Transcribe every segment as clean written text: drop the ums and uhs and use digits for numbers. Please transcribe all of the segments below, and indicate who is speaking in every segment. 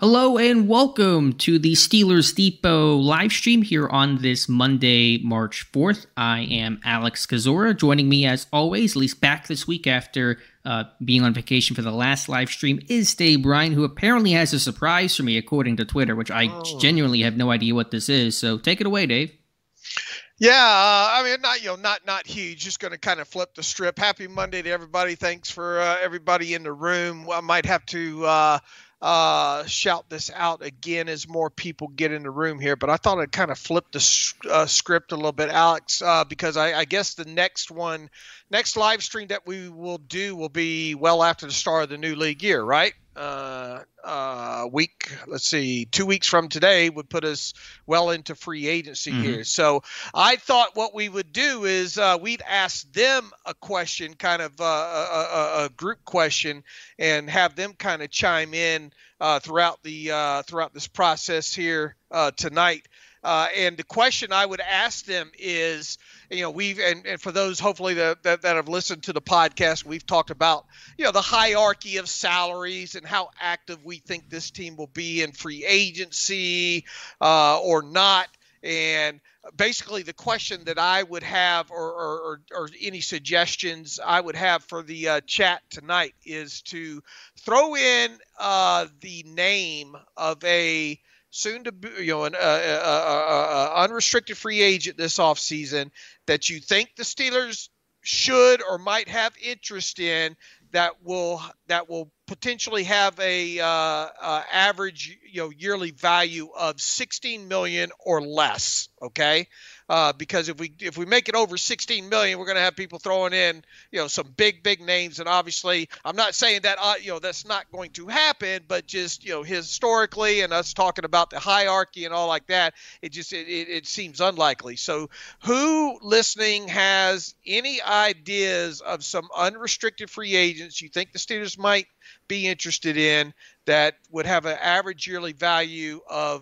Speaker 1: Hello and welcome to the Steelers Depot live stream here on this Monday, March 4th. I am Alex Kozora. Joining me as always, at least back this week after being on vacation for the last live stream, is Dave Bryan, who apparently has a surprise for me according to Twitter, which I genuinely have no idea what this is. So take it away, Dave.
Speaker 2: Yeah, I mean, not huge. Just going to kind of flip the strip. Happy Monday to everybody. Thanks for everybody in the room. I might have to shout this out again as more people get in the room here, but I thought I'd kind of flip the script a little bit, Alex, because I guess the next live stream that we will do will be well after the start of the new league year, right? Let's see, 2 weeks from today would put us well into free agency here. So I thought what we would do is we'd ask them a question, kind of a group question, and have them kind of chime in throughout this process here tonight. And the question I would ask them is, and for those hopefully that have listened to the podcast, we've talked about, the hierarchy of salaries and how active we think this team will be in free agency or not. And basically the question that I would have or any suggestions I would have for the chat tonight is to throw in the name of a soon to be, an unrestricted free agent this offseason that you think the Steelers should or might have interest in that will potentially have a average yearly value of $16 million or less. Okay. Because if we make it over 16 million, we're going to have people throwing in, some big names. And obviously I'm not saying that, that's not going to happen, but just, historically and us talking about the hierarchy and all like that, it seems unlikely. So who listening has any ideas of some unrestricted free agents you think the Steelers might be interested in that would have an average yearly value of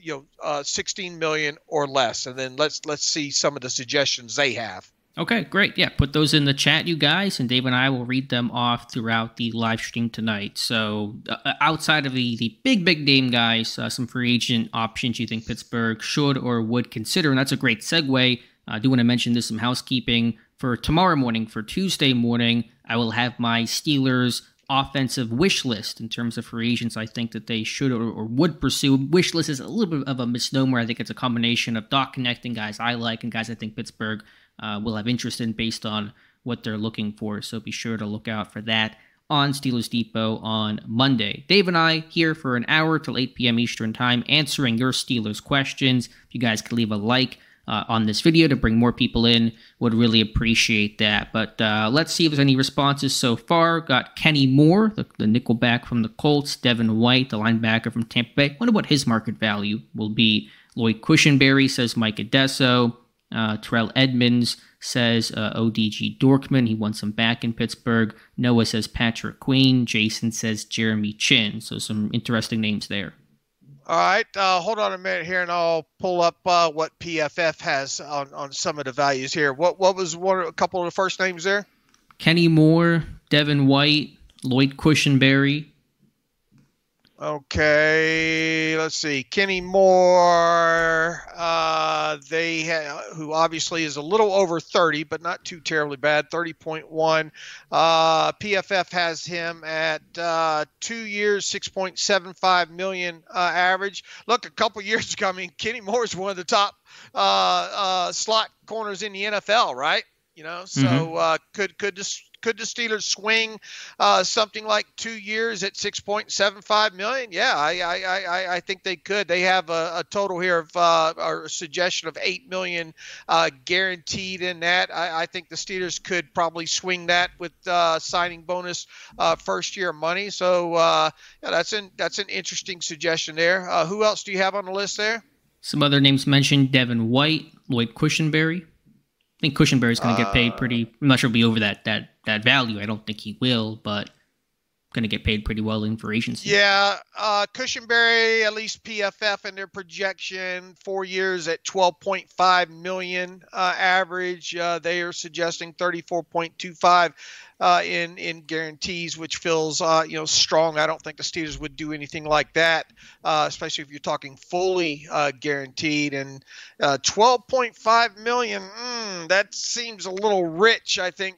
Speaker 2: 16 million or less, and then let's see some of the suggestions they have.
Speaker 1: Okay, great. Yeah, put those in the chat, you guys, and Dave and I will read them off throughout the live stream tonight. So outside of the big name guys, some free agent options you think Pittsburgh should or would consider, and that's a great segue. I do want to mention this, some housekeeping. For tomorrow morning, for Tuesday morning, I will have my Steelers offensive wish list in terms of free agents I think that they should or would pursue. Wish list is a little bit of a misnomer. I think it's a combination of dot connecting guys I like and guys I think Pittsburgh will have interest in based on what they're looking for. So be sure to look out for that on Steelers Depot on Monday. Dave and I here for an hour till 8 p.m. Eastern Time answering your Steelers questions. If you guys could leave a like on this video to bring more people in, would really appreciate that. But let's see if there's any responses so far. Got Kenny Moore, the nickelback from the Colts, Devin White, the linebacker from Tampa Bay. Wonder what his market value will be. Lloyd Cushenberry says Mike Adesso. Terrell Edmonds says ODG Dorkman. He wants him back in Pittsburgh. Noah says Patrick Queen. Jason says Jeremy Chin. So some interesting names there.
Speaker 2: All right, hold on a minute here, and I'll pull up what PFF has on some of the values here. What was a couple of the first names there?
Speaker 1: Kenny Moore, Devin White, Lloyd Cushenberry.
Speaker 2: Okay, let's see. Kenny Moore, who obviously is a little over 30, but not too terribly bad, 30.1. PFF has him at 2 years, 6.75 million average. Look, a couple years ago, Kenny Moore is one of the top slot corners in the NFL, right? So could the Steelers swing something like 2 years at 6.75 million? Yeah, I think they could. They have a total here of or a suggestion of 8 million guaranteed in that. I think the Steelers could probably swing that with signing bonus first year money. So that's an interesting suggestion there. Who else do you have on the list there?
Speaker 1: Some other names mentioned: Devin White, Lloyd Cushenberry. I think Cushenberry's going to get paid pretty. I'm not sure he'll be over that value. I don't think he will, but going to get paid pretty well in free agency.
Speaker 2: Yeah, Cushenberry, at least PFF in their projection, 4 years at 12.5 million average. They are suggesting 34.25 in guarantees, which feels strong. I don't think the Steelers would do anything like that, especially if you're talking fully guaranteed. And 12.5 million, that seems a little rich, I think.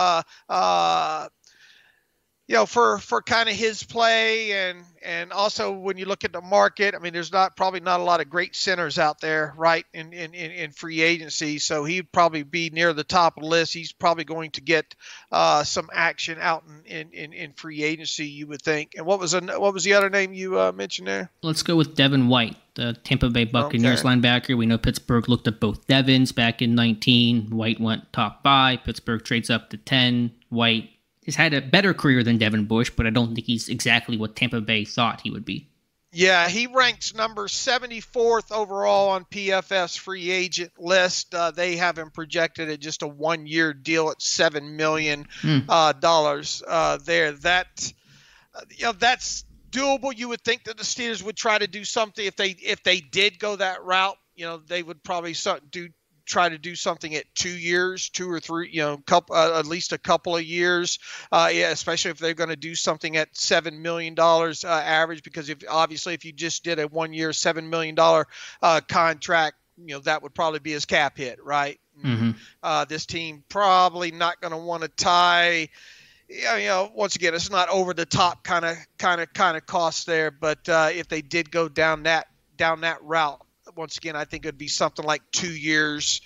Speaker 2: For kind of his play, and also when you look at the market, I mean, there's probably not a lot of great centers out there, right, in free agency. So he'd probably be near the top of the list. He's probably going to get some action out in free agency, you would think. And what was the other name you mentioned there?
Speaker 1: Let's go with Devin White, the Tampa Bay Buccaneers linebacker. We know Pittsburgh looked at both Devins back in 19. White went top 5. Pittsburgh trades up to 10. White has had a better career than Devin Bush, but I don't think he's exactly what Tampa Bay thought he would be.
Speaker 2: Yeah, he ranks number 74th overall on PFF's free agent list. They have him projected at just a 1-year deal at $7 million there. That's doable. You would think that the Steelers would try to do something if they did go that route. They would probably try to do something at 2 years, 2 or 3, at least a couple of years. Especially if they're going to do something at $7 million average, because if you just did a 1-year, $7 million contract, that would probably be his cap hit, right?
Speaker 1: Mm-hmm.
Speaker 2: This team probably not going to want to tie. Once again, it's not over the top kind of cost there, but if they did go down that route, once again, I think it'd be something like 2 years,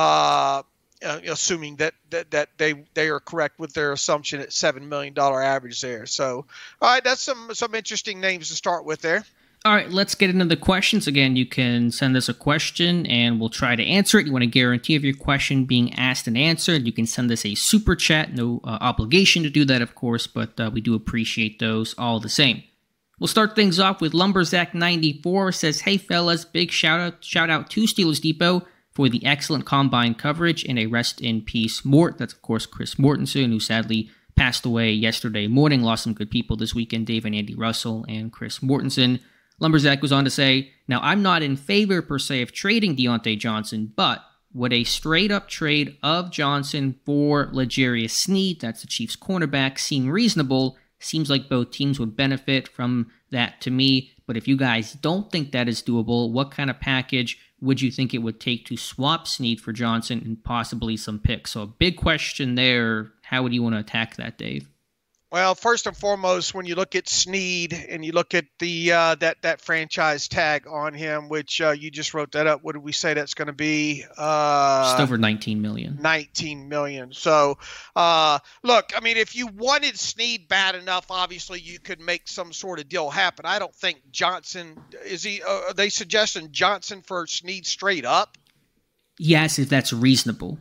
Speaker 2: assuming that they are correct with their assumption at $7 million average there. So, all right, that's some interesting names to start with there.
Speaker 1: All right, let's get into the questions. Again, you can send us a question, and we'll try to answer it. You want a guarantee of your question being asked and answered, you can send us a super chat. No obligation to do that, of course, but we do appreciate those all the same. We'll start things off with Lumberzack94 says, "Hey fellas, big shout out to Steelers Depot for the excellent combine coverage, and a rest in peace Mort." That's of course Chris Mortensen, who sadly passed away yesterday morning. Lost some good people this weekend, Dave and Andy Russell and Chris Mortensen. Lumberzack goes on to say, "Now I'm not in favor per se of trading Deontay Johnson, but would a straight up trade of Johnson for L'Jarius Sneed, that's the Chiefs cornerback, seem reasonable? Seems like both teams would benefit from that to me, but if you guys don't think that is doable, what kind of package would you think it would take to swap Sneed for Johnson and possibly some picks?" So a big question there. How would you want to attack that, Dave?
Speaker 2: Well, first and foremost, when you look at Sneed and you look at the that franchise tag on him, which you just wrote that up, what did we say that's going to be?
Speaker 1: Just over $19 million.
Speaker 2: $19 million. So, look, I mean, if you wanted Sneed bad enough, obviously you could make some sort of deal happen. I don't think Johnson are they suggesting Johnson for Sneed straight up?
Speaker 1: Yes, if that's reasonable.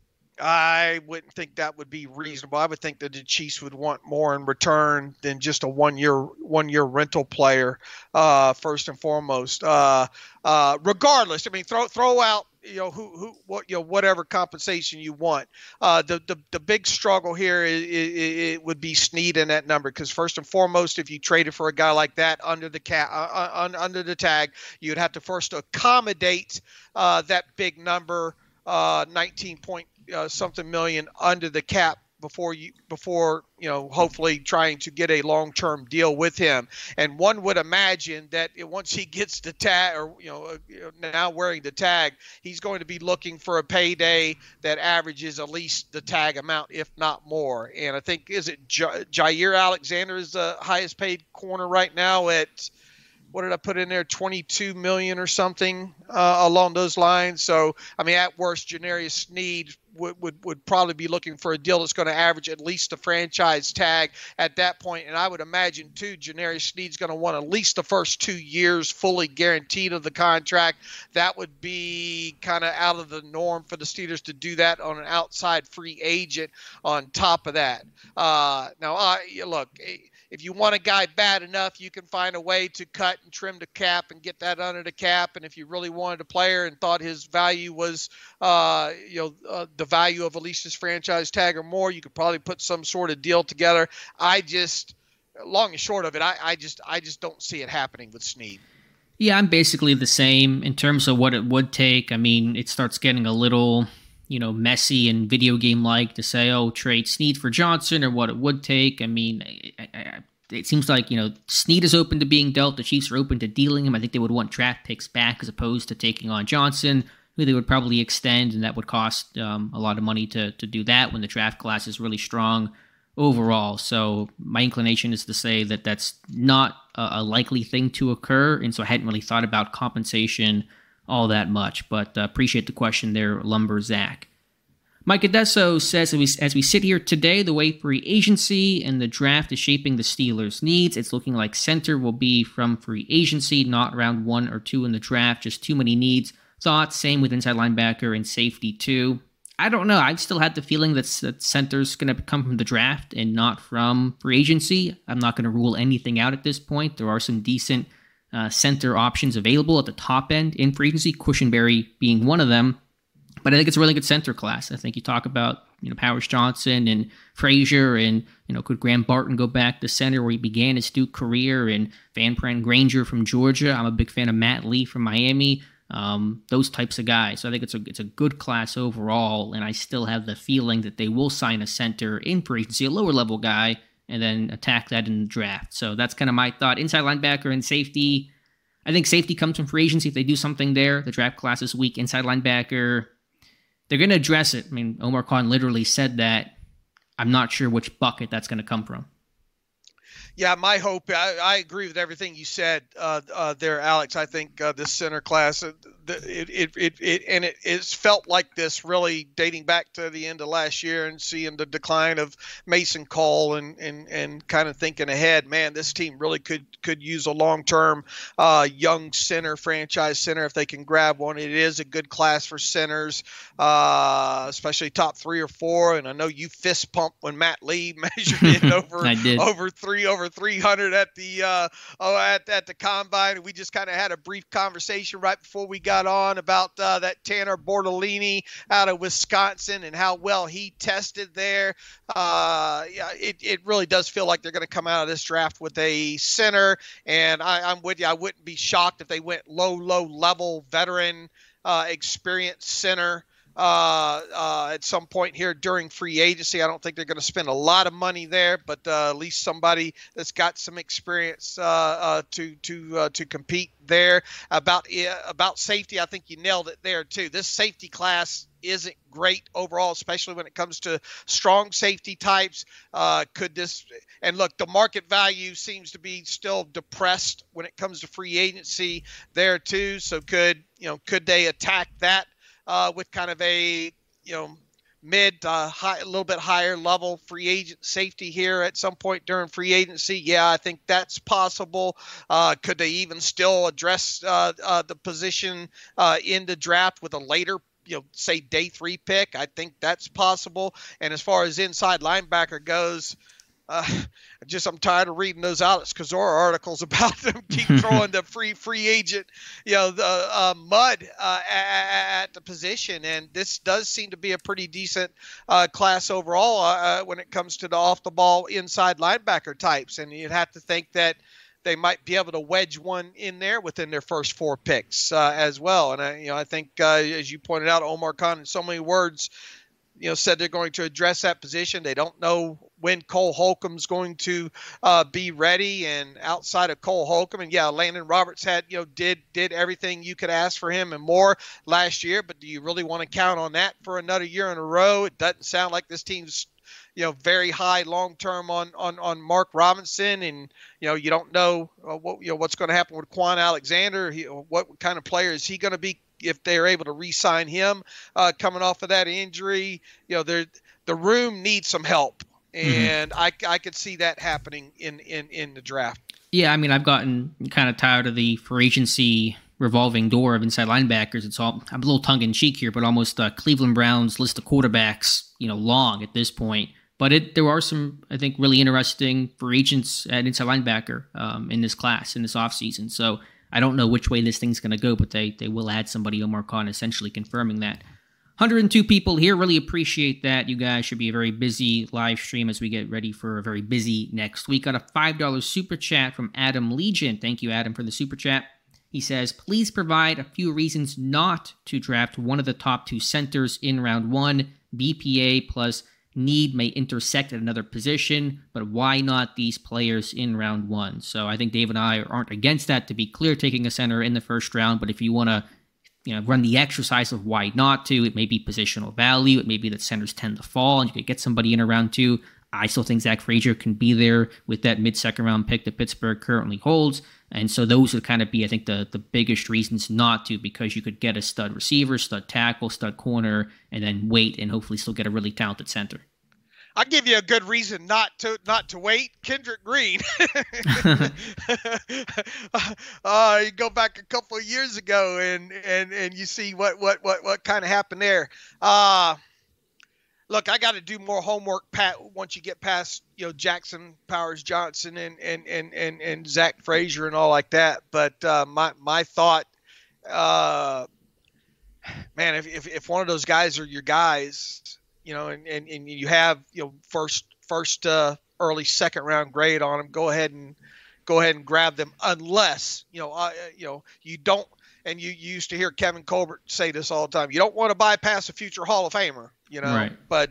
Speaker 2: I wouldn't think that would be reasonable. I would think that the Chiefs would want more in return than just a one-year rental player. First and foremost, regardless, I mean, throw out whatever compensation you want. The big struggle here it would be Sneed in that number, because first and foremost, if you traded for a guy like that under the under the tag, you'd have to first accommodate that big number, 19 point something million under the cap before hopefully trying to get a long-term deal with him. And one would imagine that once he gets the tag, or now wearing the tag, he's going to be looking for a payday that averages at least the tag amount, if not more. And I think, is it Jair Alexander is the highest paid corner right now at, what did I put in there, 22 million or something along those lines. So, I mean, at worst, L'Jarius Sneed would probably be looking for a deal that's going to average at least the franchise tag at that point. And I would imagine, too, L'Jarius Sneed's going to want at least the first 2 years fully guaranteed of the contract. That would be kind of out of the norm for the Steelers to do that on an outside free agent on top of that. Look, if you want a guy bad enough, you can find a way to cut and trim the cap and get that under the cap. And if you really wanted a player and thought his value was, the value of at least his franchise tag or more, you could probably put some sort of deal together. I just, long and short of it, I just don't see it happening with Snead.
Speaker 1: Yeah, I'm basically the same in terms of what it would take. I mean, it starts getting a little, messy and video game like to say, oh, trade Snead for Johnson or what it would take. I mean, it seems like, Snead is open to being dealt. The Chiefs are open to dealing him. I think they would want draft picks back as opposed to taking on Johnson, who they would probably extend, and that would cost a lot of money to do that when the draft class is really strong overall. So my inclination is to say that that's not a likely thing to occur, and so I hadn't really thought about compensation all that much, but appreciate the question there, Lumber Zach. Mike Adesso says, as we sit here today, the way free agency and the draft is shaping the Steelers' needs, it's looking like center will be from free agency, not round 1 or 2 in the draft, just too many needs. Thoughts, same with inside linebacker and safety too. I don't know. I've still had the feeling that center's going to come from the draft and not from free agency. I'm not going to rule anything out at this point. There are some decent center options available at the top end in free agency, Cushenberry being one of them. But I think it's a really good center class. I think you talk about Powers Johnson and Frazier, and could Graham Barton go back to center where he began his Duke career, and Van Pran Granger from Georgia. I'm a big fan of Matt Lee from Miami. Those types of guys. So I think it's a good class overall, and I still have the feeling that they will sign a center in free agency, a lower level guy, and then attack that in the draft. So that's kind of my thought. Inside linebacker and safety, I think safety comes from free agency if they do something there. The draft class is weak. Inside linebacker, they're going to address it. I mean, Omar Khan literally said that. I'm not sure which bucket that's going to come from.
Speaker 2: Yeah, my hope, I agree with everything you said there, Alex. I think this center class, it's felt like this really dating back to the end of last year and seeing the decline of Mason Cole and kind of thinking ahead. Man, this team really could use a long-term young center, franchise center, if they can grab one. It is a good class for centers, especially top 3 or 4. And I know you fist pumped when Matt Lee measured in over 300 at the combine. We just kind of had a brief conversation right before we got on about that Tanner Bortolini out of Wisconsin and how well he tested there. It really does feel like they're going to come out of this draft with a center, and I'm with you. I wouldn't be shocked if they went low level veteran experienced center at some point here during free agency. I don't think they're going to spend a lot of money there, but at least somebody that's got some experience to compete there. About safety, I think you nailed it there too. This safety class isn't great overall, especially when it comes to strong safety types. And look, the market value seems to be still depressed when it comes to free agency there too. So could they attack that with kind of a mid to high, a little bit higher level free agent safety here at some point during free agency? Yeah, I think that's possible. Could they even still address the position in the draft with a later, say day 3 pick? I think that's possible. And as far as inside linebacker goes, I'm tired of reading those Alex Kozora articles about them keep throwing the free agent, mud at the position. And this does seem to be a pretty decent class overall when it comes to the off the ball inside linebacker types. And you'd have to think that they might be able to wedge one in there within their first 4 picks as well. And I think as you pointed out, Omar Khan, in so many words, said they're going to address that position. They don't know when Cole Holcomb's going to be ready, and outside of Cole Holcomb, and Landon Roberts had did everything you could ask for him and more last year. But do you really want to count on that for another year in a row? It doesn't sound like this team's very high long term on Mark Robinson, and you don't know what's going to happen with Quan Alexander. What kind of player is he going to be if they're able to re-sign him coming off of that injury? The room needs some help, and I could see that happening in the draft.
Speaker 1: Yeah, I mean, I've gotten kind of tired of the free agency revolving door of inside linebackers. I'm a little tongue-in-cheek here, but almost Cleveland Browns list of quarterbacks, long at this point. But there are some, I think, really interesting free agents at inside linebacker in this class, in this offseason. So I don't know which way this thing's going to go, but they will add somebody. Omar Khan essentially confirming that. 102 people here. Really appreciate that. You guys should be a very busy live stream as we get ready for a very busy next week. Got a $5 super chat from Adam Legion. Thank you, Adam, for the super chat. He says, please provide a few reasons not to draft one of the top 2 centers in round 1. BPA plus need may intersect at another position, but why not these players in round 1? So I think Dave and I aren't against that, to be clear, taking a center in the first round. But if you want to run the exercise of why not to, it may be positional value. It may be that centers tend to fall and you could get somebody in a round 2. I still think Zach Frazier can be there with that mid-second round pick that Pittsburgh currently holds. And so those would kind of be, I think, the biggest reasons not to, because you could get a stud receiver, stud tackle, stud corner, and then wait and hopefully still get a really talented center.
Speaker 2: I'll give you a good reason not to wait. Kendrick Green. You go back a couple of years ago and you see what kind of happened there. Look, I got to do more homework, Pat, once you get past, Jackson Powers Johnson and Zach Frazier and all like that. But my thought, man, if one of those guys are your guys, and you have, first early second round grade on them, go ahead and grab them, unless, you don't. And you used to hear Kevin Colbert say this all the time. You don't want to bypass a future Hall of Famer,
Speaker 1: Right.
Speaker 2: But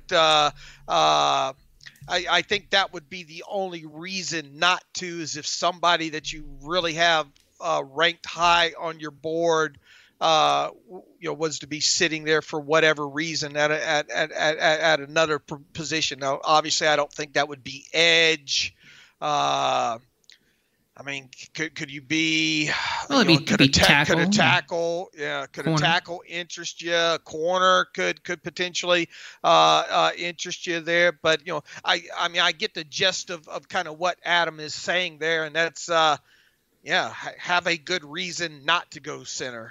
Speaker 2: I think that would be the only reason not to, is if somebody that you really have ranked high on your board, was to be sitting there for whatever reason at another position. Now, obviously, I don't think that would be edge. I mean, could you be?
Speaker 1: Well, could a
Speaker 2: tackle? Yeah, could a tackle interest you? A corner could potentially interest you there. But I get the gist of kind of what Adam is saying there, and that's have a good reason not to go center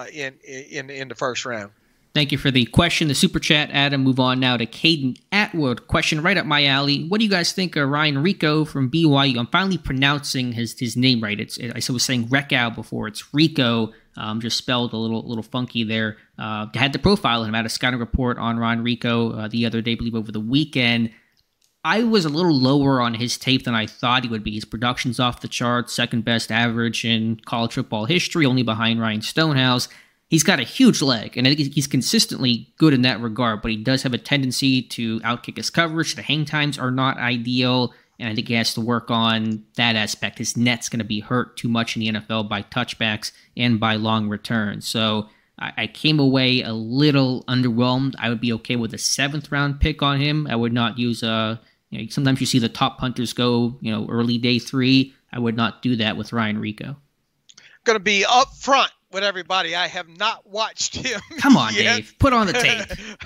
Speaker 2: in the first round.
Speaker 1: Thank you for the question, the super chat, Adam. Move on now to Caden Atwood. Question right up my alley. What do you guys think of Ryan Rico from BYU? I'm finally pronouncing his name right. I was saying Recau before. It's Rico, just spelled a little funky there. Had the profile him, had a scouting report on Ryan Rico the other day, I believe over the weekend. I was a little lower on his tape than I thought he would be. His production's off the charts, second best average in college football history, only behind Ryan Stonehouse. He's got a huge leg, and I think he's consistently good in that regard, but he does have a tendency to outkick his coverage. The hang times are not ideal, and I think he has to work on that aspect. His net's going to be hurt too much in the NFL by touchbacks and by long returns. So I came away a little underwhelmed. I would be okay with a 7th-round pick on him. I would not use sometimes you see the top punters go, early day 3. I would not do that with Ryan Rico.
Speaker 2: Going to be up front with everybody. I have not watched him.
Speaker 1: Come on,
Speaker 2: yet.
Speaker 1: Dave. Put on the tape.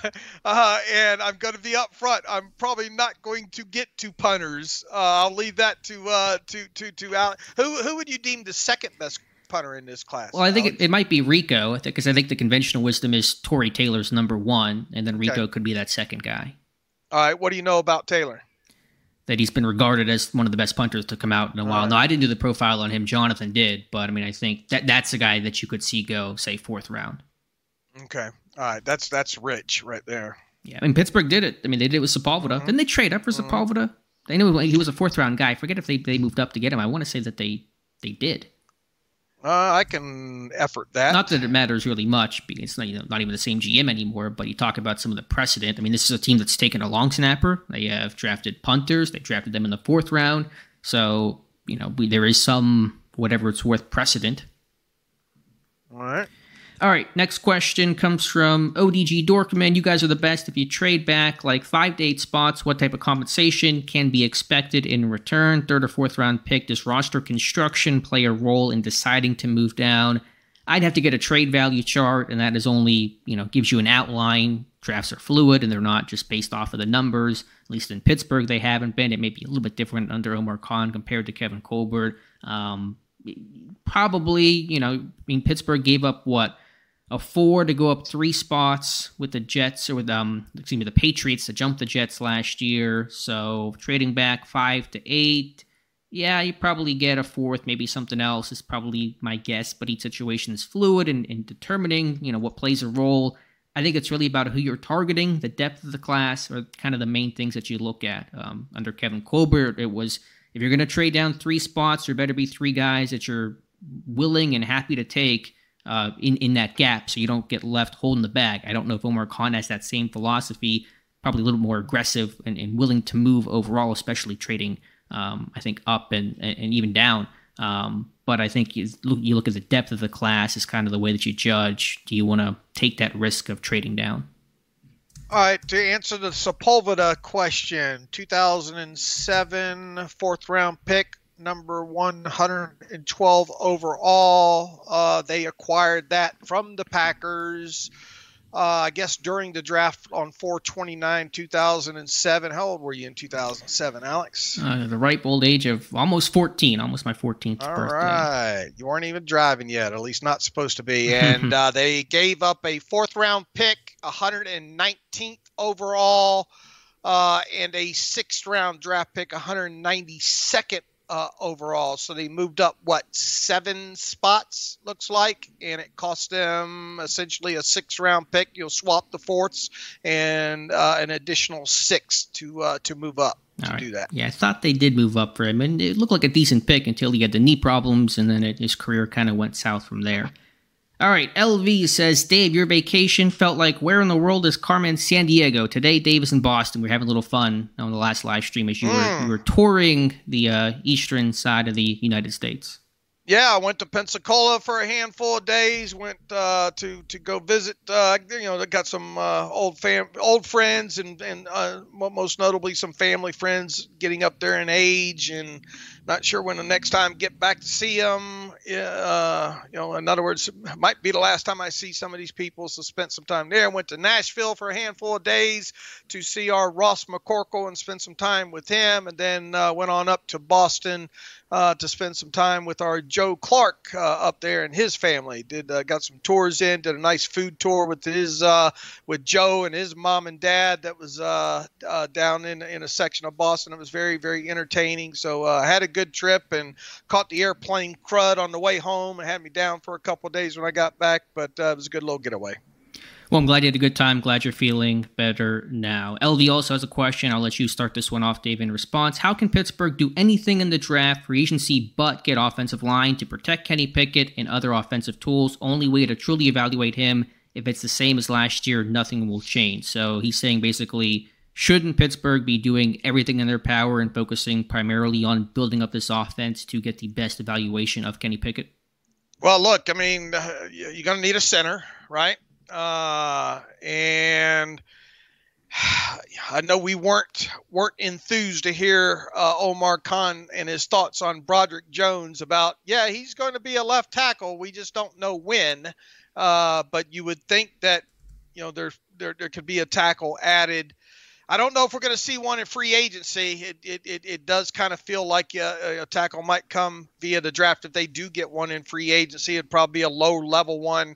Speaker 2: And I'm going to be up front. I'm probably not going to get to punters. I'll leave that to Alex. Who would you deem the second best punter in this class?
Speaker 1: Well, I think it might be Rico, because I think the conventional wisdom is Torrey Taylor's number 1, and then Rico could be that second guy.
Speaker 2: All right. What do you know about Taylor?
Speaker 1: That he's been regarded as one of the best punters to come out in a while. No, I didn't do the profile on him. Jonathan did, but I mean, I think that's a guy that you could see go, say, 4th round.
Speaker 2: Okay, all right, that's rich right there.
Speaker 1: Yeah, I mean, Pittsburgh did it. I mean, they did it with Sepulveda. Didn't they trade up for Sepulveda? They knew he was a 4th round guy. I forget if they moved up to get him. I want to say that they did.
Speaker 2: I can effort that.
Speaker 1: Not that it matters really much, because it's not even the same GM anymore, but you talk about some of the precedent. I mean, this is a team that's taken a long snapper. They have drafted punters. They drafted them in the 4th round. So, there is some, whatever it's worth, precedent.
Speaker 2: All right.
Speaker 1: All right, next question comes from ODG Dorkman. You guys are the best. If you trade back like 5 to 8 spots, what type of compensation can be expected in return? 3rd or 4th round pick. Does roster construction play a role in deciding to move down? I'd have to get a trade value chart, and that is only, gives you an outline. Drafts are fluid, and they're not just based off of the numbers. At least in Pittsburgh, they haven't been. It may be a little bit different under Omar Khan compared to Kevin Colbert. Probably, Pittsburgh gave up a 4 to go up 3 spots with the Jets, or with the Patriots to jump the Jets last year. So trading back 5 to 8, yeah, you probably get a 4th, maybe something else is probably my guess. But each situation is fluid, and determining what plays a role. I think it's really about who you're targeting, the depth of the class, or kind of the main things that you look at. Under Kevin Colbert, it was if you're going to trade down 3 spots, there better be 3 guys that you're willing and happy to take in that gap so you don't get left holding the bag. I don't know if Omar Khan has that same philosophy, probably a little more aggressive and willing to move overall, especially trading, I think, up and even down. But I think you look at the depth of the class is kind of the way that you judge. Do you want to take that risk of trading down?
Speaker 2: All right, to answer the Sepulveda question, 2007 fourth round pick, number 112 overall. They acquired that from the Packers, I guess during the draft on 4/29/2007. How old were you in 2007, Alex?
Speaker 1: The ripe old age of almost 14, almost my 14th birthday.
Speaker 2: All right. You weren't even driving yet, at least not supposed to be. And they gave up a 4th round pick, 119th overall, and a 6th round draft pick, 192nd overall. So they moved up, 7 spots, looks like, and it cost them essentially a 6th round pick. You'll swap the 4ths and an additional 6 to move up to do that.
Speaker 1: Yeah, I thought they did move up for him, and it looked like a decent pick until he had the knee problems, and then his career kind of went south from there. All right, LV says, Dave, your vacation felt like where in the world is Carmen Sandiego? Today, Dave is in Boston. We were having a little fun on the last live stream as you were touring the eastern side of the United States.
Speaker 2: Yeah, I went to Pensacola for a handful of days. Went to go visit. They got some old friends and most notably some family friends getting up there in age, and not sure when the next time get back to see them. In other words, it might be the last time I see some of these people. So spent some time there. Went to Nashville for a handful of days to see our Ross McCorkle and spend some time with him, and then went on up to Boston to spend some time with our Joe Clark up there and his family. Got some tours in, did a nice food tour with with Joe and his mom and dad. That was down in a section of Boston. It was very, very entertaining. So I had a good trip and caught the airplane crud on the way home and had me down for a couple of days when I got back. But it was a good little getaway.
Speaker 1: Well, I'm glad you had a good time. Glad you're feeling better now. LV also has a question. I'll let you start this one off, Dave, in response. How can Pittsburgh do anything in the draft, free agency, but get offensive line to protect Kenny Pickett and other offensive tools? Only way to truly evaluate him, if it's the same as last year, nothing will change. So he's saying basically, shouldn't Pittsburgh be doing everything in their power and focusing primarily on building up this offense to get the best evaluation of Kenny Pickett?
Speaker 2: Well, look, I mean, you're going to need a center, right? And I know we weren't enthused to hear Omar Khan and his thoughts on Broderick Jones about, he's going to be a left tackle. We just don't know when. But you would think that, there could be a tackle added. I don't know if we're going to see one in free agency. It does kind of feel like a tackle might come via the draft. If they do get one in free agency, it'd probably be a low level one.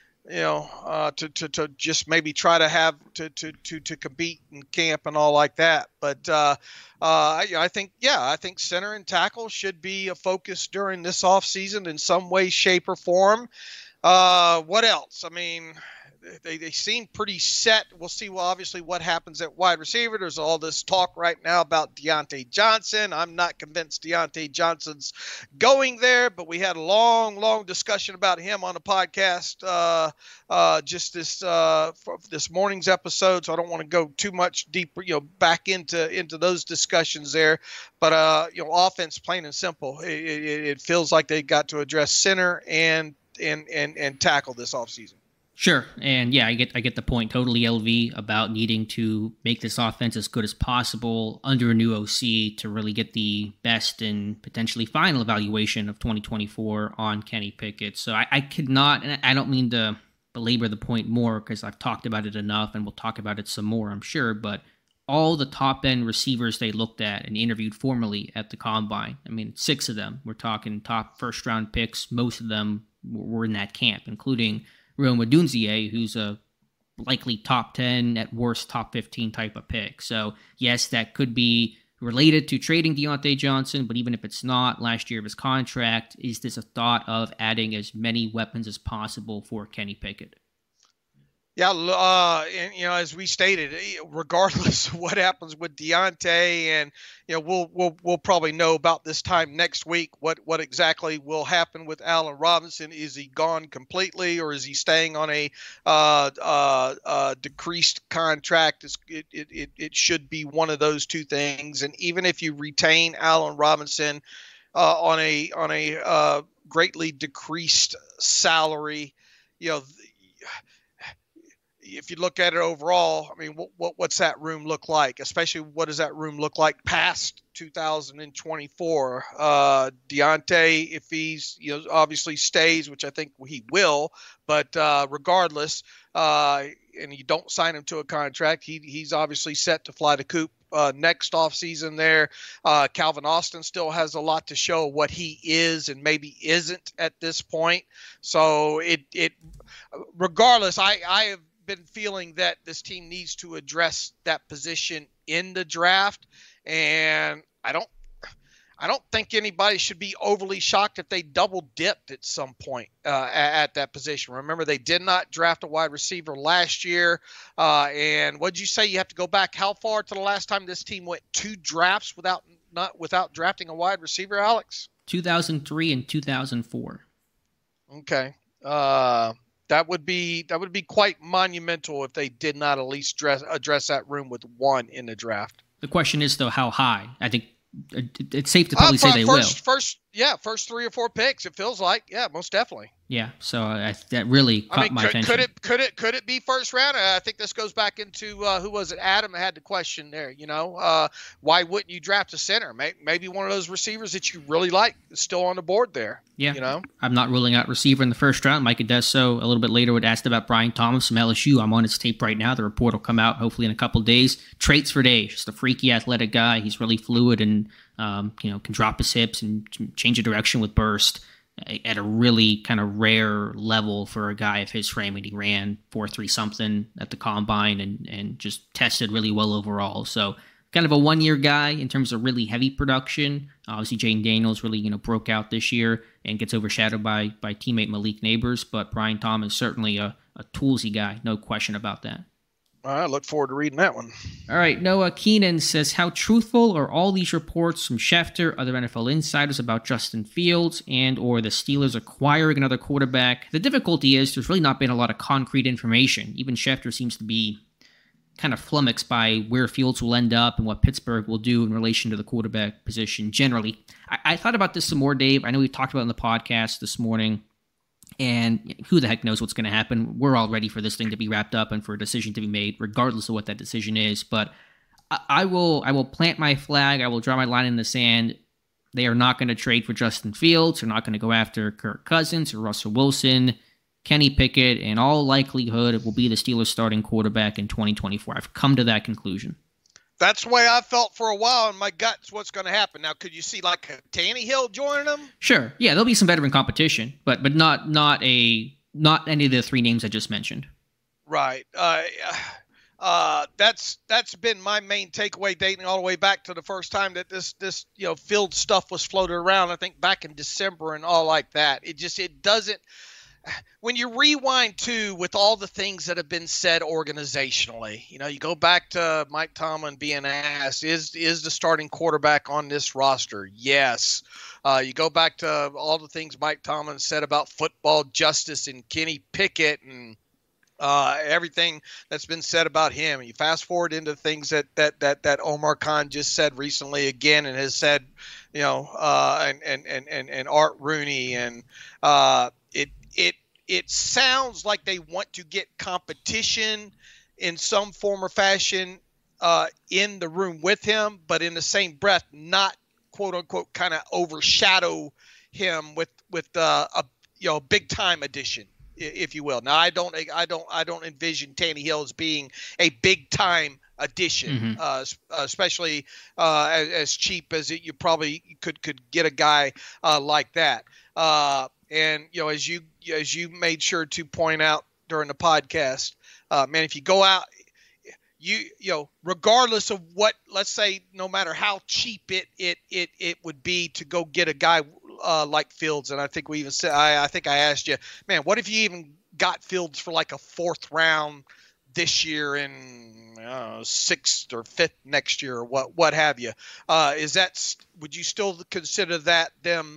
Speaker 2: To just maybe try to have to compete in camp and all like that. But I think center and tackle should be a focus during this offseason in some way, shape, or form. What else? I mean, they seem pretty set. We'll see, obviously, what happens at wide receiver. There's all this talk right now about Deontay Johnson. I'm not convinced Deontay Johnson's going there, but we had a long discussion about him on the podcast just this morning's episode, so I don't want to go too much deeper, back into those discussions there. But offense, plain and simple, it feels like they got to address center and tackle this offseason.
Speaker 1: Sure, and I get the point totally, LV, about needing to make this offense as good as possible under a new OC to really get the best and potentially final evaluation of 2024 on Kenny Pickett. So I could not, and I don't mean to belabor the point more because I've talked about it enough and we'll talk about it some more, I'm sure, but all the top-end receivers they looked at and interviewed formally at the Combine, 6 of them, we're talking top first-round picks, most of them were in that camp, including Rome Odunze, who's a likely top 10, at worst top 15 type of pick. So, yes, that could be related to trading Deontay Johnson, but even if it's not, last year of his contract, is this a thought of adding as many weapons as possible for Kenny Pickett?
Speaker 2: Yeah, and as we stated, regardless of what happens with Deontay, and we'll probably know about this time next week what exactly will happen with Allen Robinson. Is he gone completely, or is he staying on a decreased contract? It should be one of those two things. And even if you retain Allen Robinson on a greatly decreased salary, if you look at it overall, I mean, what's that room look like? Especially, what does that room look like past 2024? Deontay, if he's obviously stays, which I think he will, but regardless, and you don't sign him to a contract, he's obviously set to fly the coop next offseason there. Calvin Austin still has a lot to show what he is and maybe isn't at this point. So regardless, I have been feeling that this team needs to address that position in the draft, and I don't think anybody should be overly shocked if they double dipped at some point at that position. Remember, they did not draft a wide receiver last year, and what'd you say? You have to go back how far to the last time this team went 2 drafts without drafting a wide receiver, Alex?
Speaker 1: 2003 and 2004.
Speaker 2: Okay. That would be quite monumental if they did not at least address that room with 1 in the draft.
Speaker 1: The question is, though, how high? I think it's safe to probably say they will.
Speaker 2: First 3 or 4 picks, it feels like. Yeah, most definitely.
Speaker 1: Yeah, so that really caught my attention.
Speaker 2: Could it be first round? I think this goes back into who was it? Adam had the question there. Why wouldn't you draft a center? Maybe one of those receivers that you really like is still on the board there.
Speaker 1: Yeah, I'm not ruling out receiver in the first round. Micah Desso a little bit later would ask about Brian Thomas from LSU. I'm on his tape right now. The report will come out hopefully in a couple of days. Traits for days. Just a freaky athletic guy. He's really fluid and can drop his hips and change the direction with burst at a really kind of rare level for a guy of his frame. And he ran 4.3 something at the combine and just tested really well overall. So kind of a one-year guy in terms of really heavy production. Obviously, Jane Daniels really broke out this year and gets overshadowed by teammate Malik Neighbors. But Brian Thomas certainly a toolsy guy, no question about that.
Speaker 2: I look forward to reading that one.
Speaker 1: All right, Noah Keenan says, how truthful are all these reports from Schefter, other NFL insiders about Justin Fields and or the Steelers acquiring another quarterback? The difficulty is there's really not been a lot of concrete information. Even Schefter seems to be kind of flummoxed by where Fields will end up and what Pittsburgh will do in relation to the quarterback position generally. I thought about this some more, Dave. I know we talked about it in the podcast this morning. And who the heck knows what's going to happen. We're all ready for this thing to be wrapped up and for a decision to be made, regardless of what that decision is. But I will plant my flag. I will draw my line in the sand. They are not going to trade for Justin Fields. They're not going to go after Kirk Cousins or Russell Wilson. Kenny Pickett, in all likelihood, will be the Steelers' starting quarterback in 2024. I've come to that conclusion.
Speaker 2: That's the way I felt for a while in my guts what's going to happen. Now, could you see like a Tannehill joining them? Sure.
Speaker 1: Yeah, there'll be some veteran competition, but not any of the 3 names I just mentioned.
Speaker 2: Right. That's been my main takeaway dating all the way back to the first time that this Field stuff was floated around, I think back in December and all like that. It doesn't. When you rewind to with all the things that have been said organizationally, you go back to Mike Tomlin being asked, is the starting quarterback on this roster? Yes. You go back to all the things Mike Tomlin said about football justice and Kenny Pickett and everything that's been said about him. And you fast forward into things that Omar Khan just said recently again and has said, and Art Rooney and it sounds like they want to get competition in some form or fashion in the room with him, but in the same breath, not quote unquote kind of overshadow him with a big time addition, if you will. Now I don't envision Tannehill as being a big time addition, especially as cheap as you probably could get a guy like that. And as you made sure to point out during the podcast, man, if you go out, regardless of what, let's say, no matter how cheap it would be to go get a guy like Fields, and I think we even said, I think I asked you, man, what if you even got Fields for like a 4th round this year and 6th or 5th next year or what have you. Would you still consider that them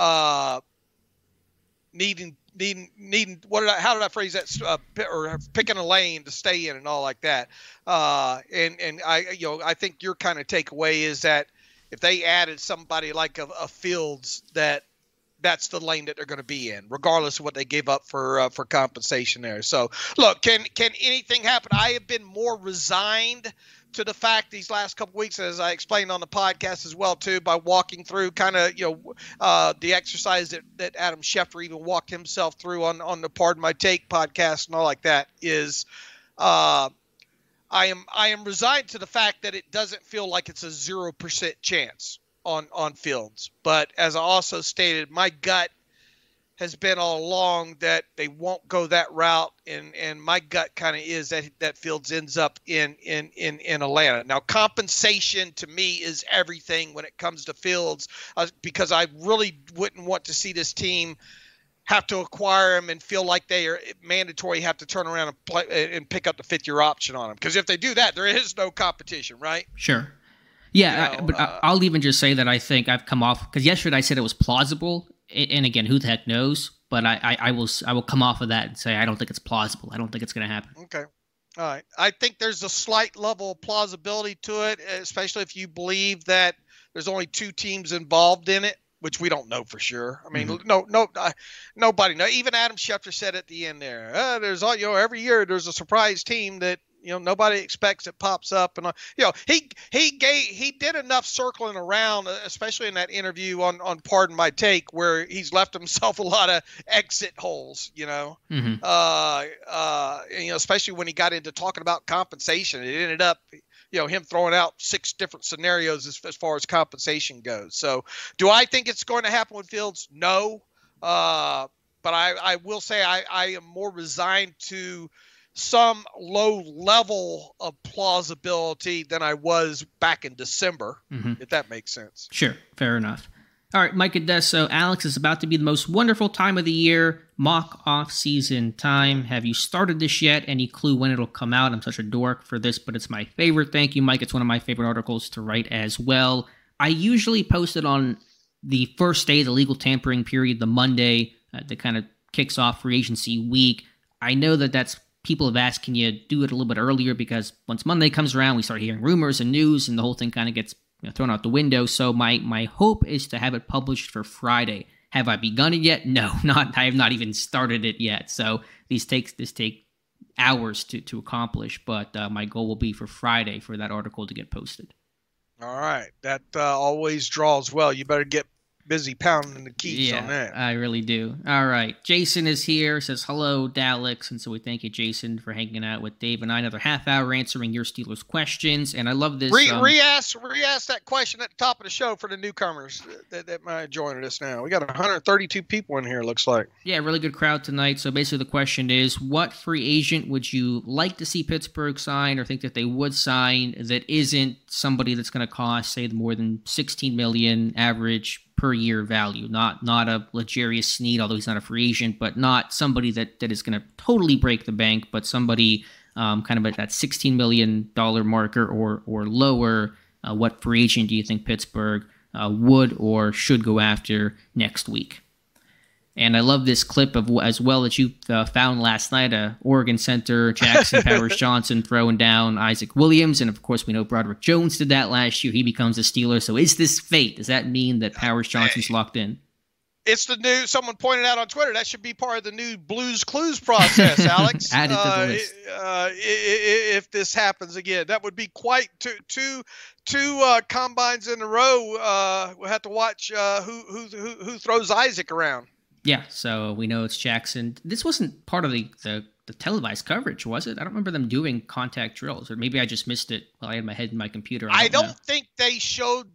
Speaker 2: needing how did I phrase that, or picking a lane to stay in and all like that? And I think your kind of takeaway is that if they added somebody like a Fields, that's the lane that they're going to be in, regardless of what they gave up for compensation there. So, look, can anything happen? I have been more resigned to the fact these last couple weeks, as I explained on the podcast as well, too, by walking through kind of, the exercise that Adam Schefter even walked himself through on the Pardon My Take podcast and all like that is I am resigned to the fact that it doesn't feel like it's a 0% chance on Fields. But as I also stated, my gut has been all along that they won't go that route, and my gut kind of is that Fields ends up in Atlanta. Now, compensation to me is everything when it comes to Fields, because I really wouldn't want to see this team have to acquire him and feel like they are mandatory, have to turn around and play and pick up the 5th-year option on him. Because if they do that, there is no competition, right?
Speaker 1: Sure. Yeah, but I'll even just say that I think I've come off, because yesterday I said it was plausible, and again, who the heck knows? But I will come off of that and say I don't think it's plausible. I don't think it's going to happen.
Speaker 2: Okay, all right. I think there's a slight level of plausibility to it, especially if you believe that there's only 2 teams involved in it, which we don't know for sure. I mean, nobody knows. Even Adam Schefter said at the end there, there's every year there's a surprise team that nobody expects it pops up, and he did enough circling around, especially in that interview on Pardon My Take, where he's left himself a lot of exit holes. Especially when he got into talking about compensation, it ended up him throwing out 6 different scenarios as far as compensation goes. So, do I think it's going to happen with Fields? No, but I will say I am more resigned to some low level of plausibility than I was back in December, if that makes sense.
Speaker 1: Sure. Fair enough. All right, Mike Adesso, Alex, is about to be the most wonderful time of the year, mock off-season time. Have you started this yet? Any clue when it'll come out? I'm such a dork for this, but it's my favorite. Thank you, Mike. It's one of my favorite articles to write as well. I usually post it on the first day of the legal tampering period, the Monday that kind of kicks off free agency week. I know that's people have asked, can you do it a little bit earlier? Because once Monday comes around, we start hearing rumors and news, and the whole thing kind of gets thrown out the window. So my hope is to have it published for Friday. Have I begun it yet? No, I have not even started it yet. So this take hours to accomplish, but my goal will be for Friday for that article to get posted.
Speaker 2: All right. That always draws well. You better get busy pounding the keys on that.
Speaker 1: I really do. All right. Jason is here, says hello, Daleks. And so we thank you, Jason, for hanging out with Dave and I. Another half hour answering your Steelers questions. And I love this.
Speaker 2: Re-ask that question at the top of the show for the newcomers that might have joined us now. We got 132 people in here, looks like.
Speaker 1: Yeah, really good crowd tonight. So basically the question is, what free agent would you like to see Pittsburgh sign or think that they would sign that isn't somebody that's going to cost, say, more than $16 million average per year value, not a L'Jarius Sneed, although he's not a free agent, but not somebody that is going to totally break the bank, but somebody kind of at that $16 million marker or lower. What free agent do you think Pittsburgh would or should go after next week? And I love this clip as well that you found last night. Oregon center Jackson Powers Johnson throwing down Isaac Williams. And, of course, we know Broderick Jones did that last year. He becomes a Steeler. So is this fate? Does that mean that Powers Johnson's locked in?
Speaker 2: It's the new – someone pointed out on Twitter that should be part of the new Blues Clues process, Alex.
Speaker 1: Add it to the list.
Speaker 2: If this happens again. That would be quite two combines in a row. We'll have to watch who throws Isaac around.
Speaker 1: Yeah, so we know it's Jackson. This wasn't part of the televised coverage, was it? I don't remember them doing contact drills, or maybe I just missed it while I had my head in my computer. I don't
Speaker 2: think they showed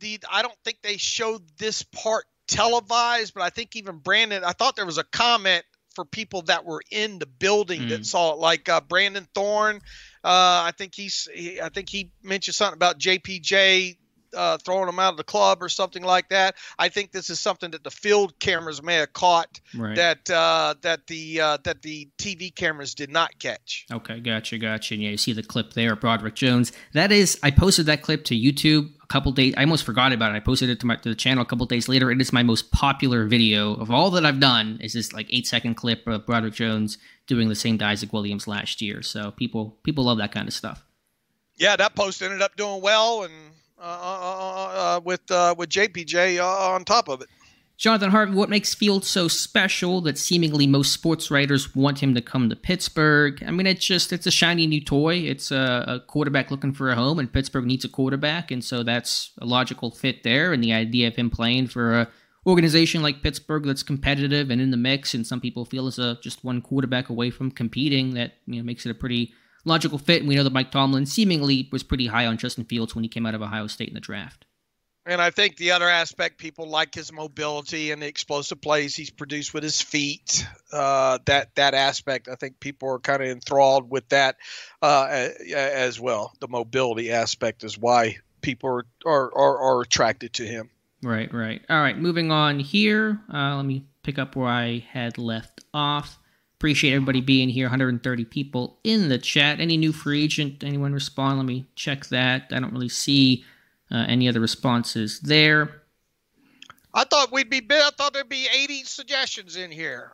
Speaker 2: this part televised, but I think even Brandon, I thought there was a comment for people that were in the building that saw it, like Brandon Thorne. I think he mentioned something about JPJ throwing him out of the club or something like that. I think this is something that the field cameras may have caught that the TV cameras did not catch.
Speaker 1: Okay, gotcha. And yeah, you see the clip there of Broderick Jones. That is, I posted that clip to YouTube a couple days. I almost forgot about it. I posted it to the channel a couple days later. It is my most popular video of all that I've done. Is this like 8-second clip of Broderick Jones doing the same to Isaac Williams last year? So people love that kind of stuff.
Speaker 2: Yeah, that post ended up doing well, and with JPJ on top of it.
Speaker 1: Jonathan Harvey, what makes Fields so special that seemingly most sports writers want him to come to Pittsburgh? I mean, it's a shiny new toy. It's a quarterback looking for a home, and Pittsburgh needs a quarterback, and so that's a logical fit there. And the idea of him playing for a organization like Pittsburgh that's competitive and in the mix, and some people feel is just one quarterback away from competing, that makes it a pretty logical fit. And we know that Mike Tomlin seemingly was pretty high on Justin Fields when he came out of Ohio State in the draft.
Speaker 2: And I think the other aspect, people like his mobility and the explosive plays he's produced with his feet. That aspect, I think people are kind of enthralled with that as well. The mobility aspect is why people are attracted to him.
Speaker 1: Right. All right, moving on here. Let me pick up where I had left off. Appreciate everybody being here. 130 people in the chat. Any new free agent? Anyone respond? Let me check that. I don't really see any other responses there.
Speaker 2: I thought there'd be 80 suggestions in here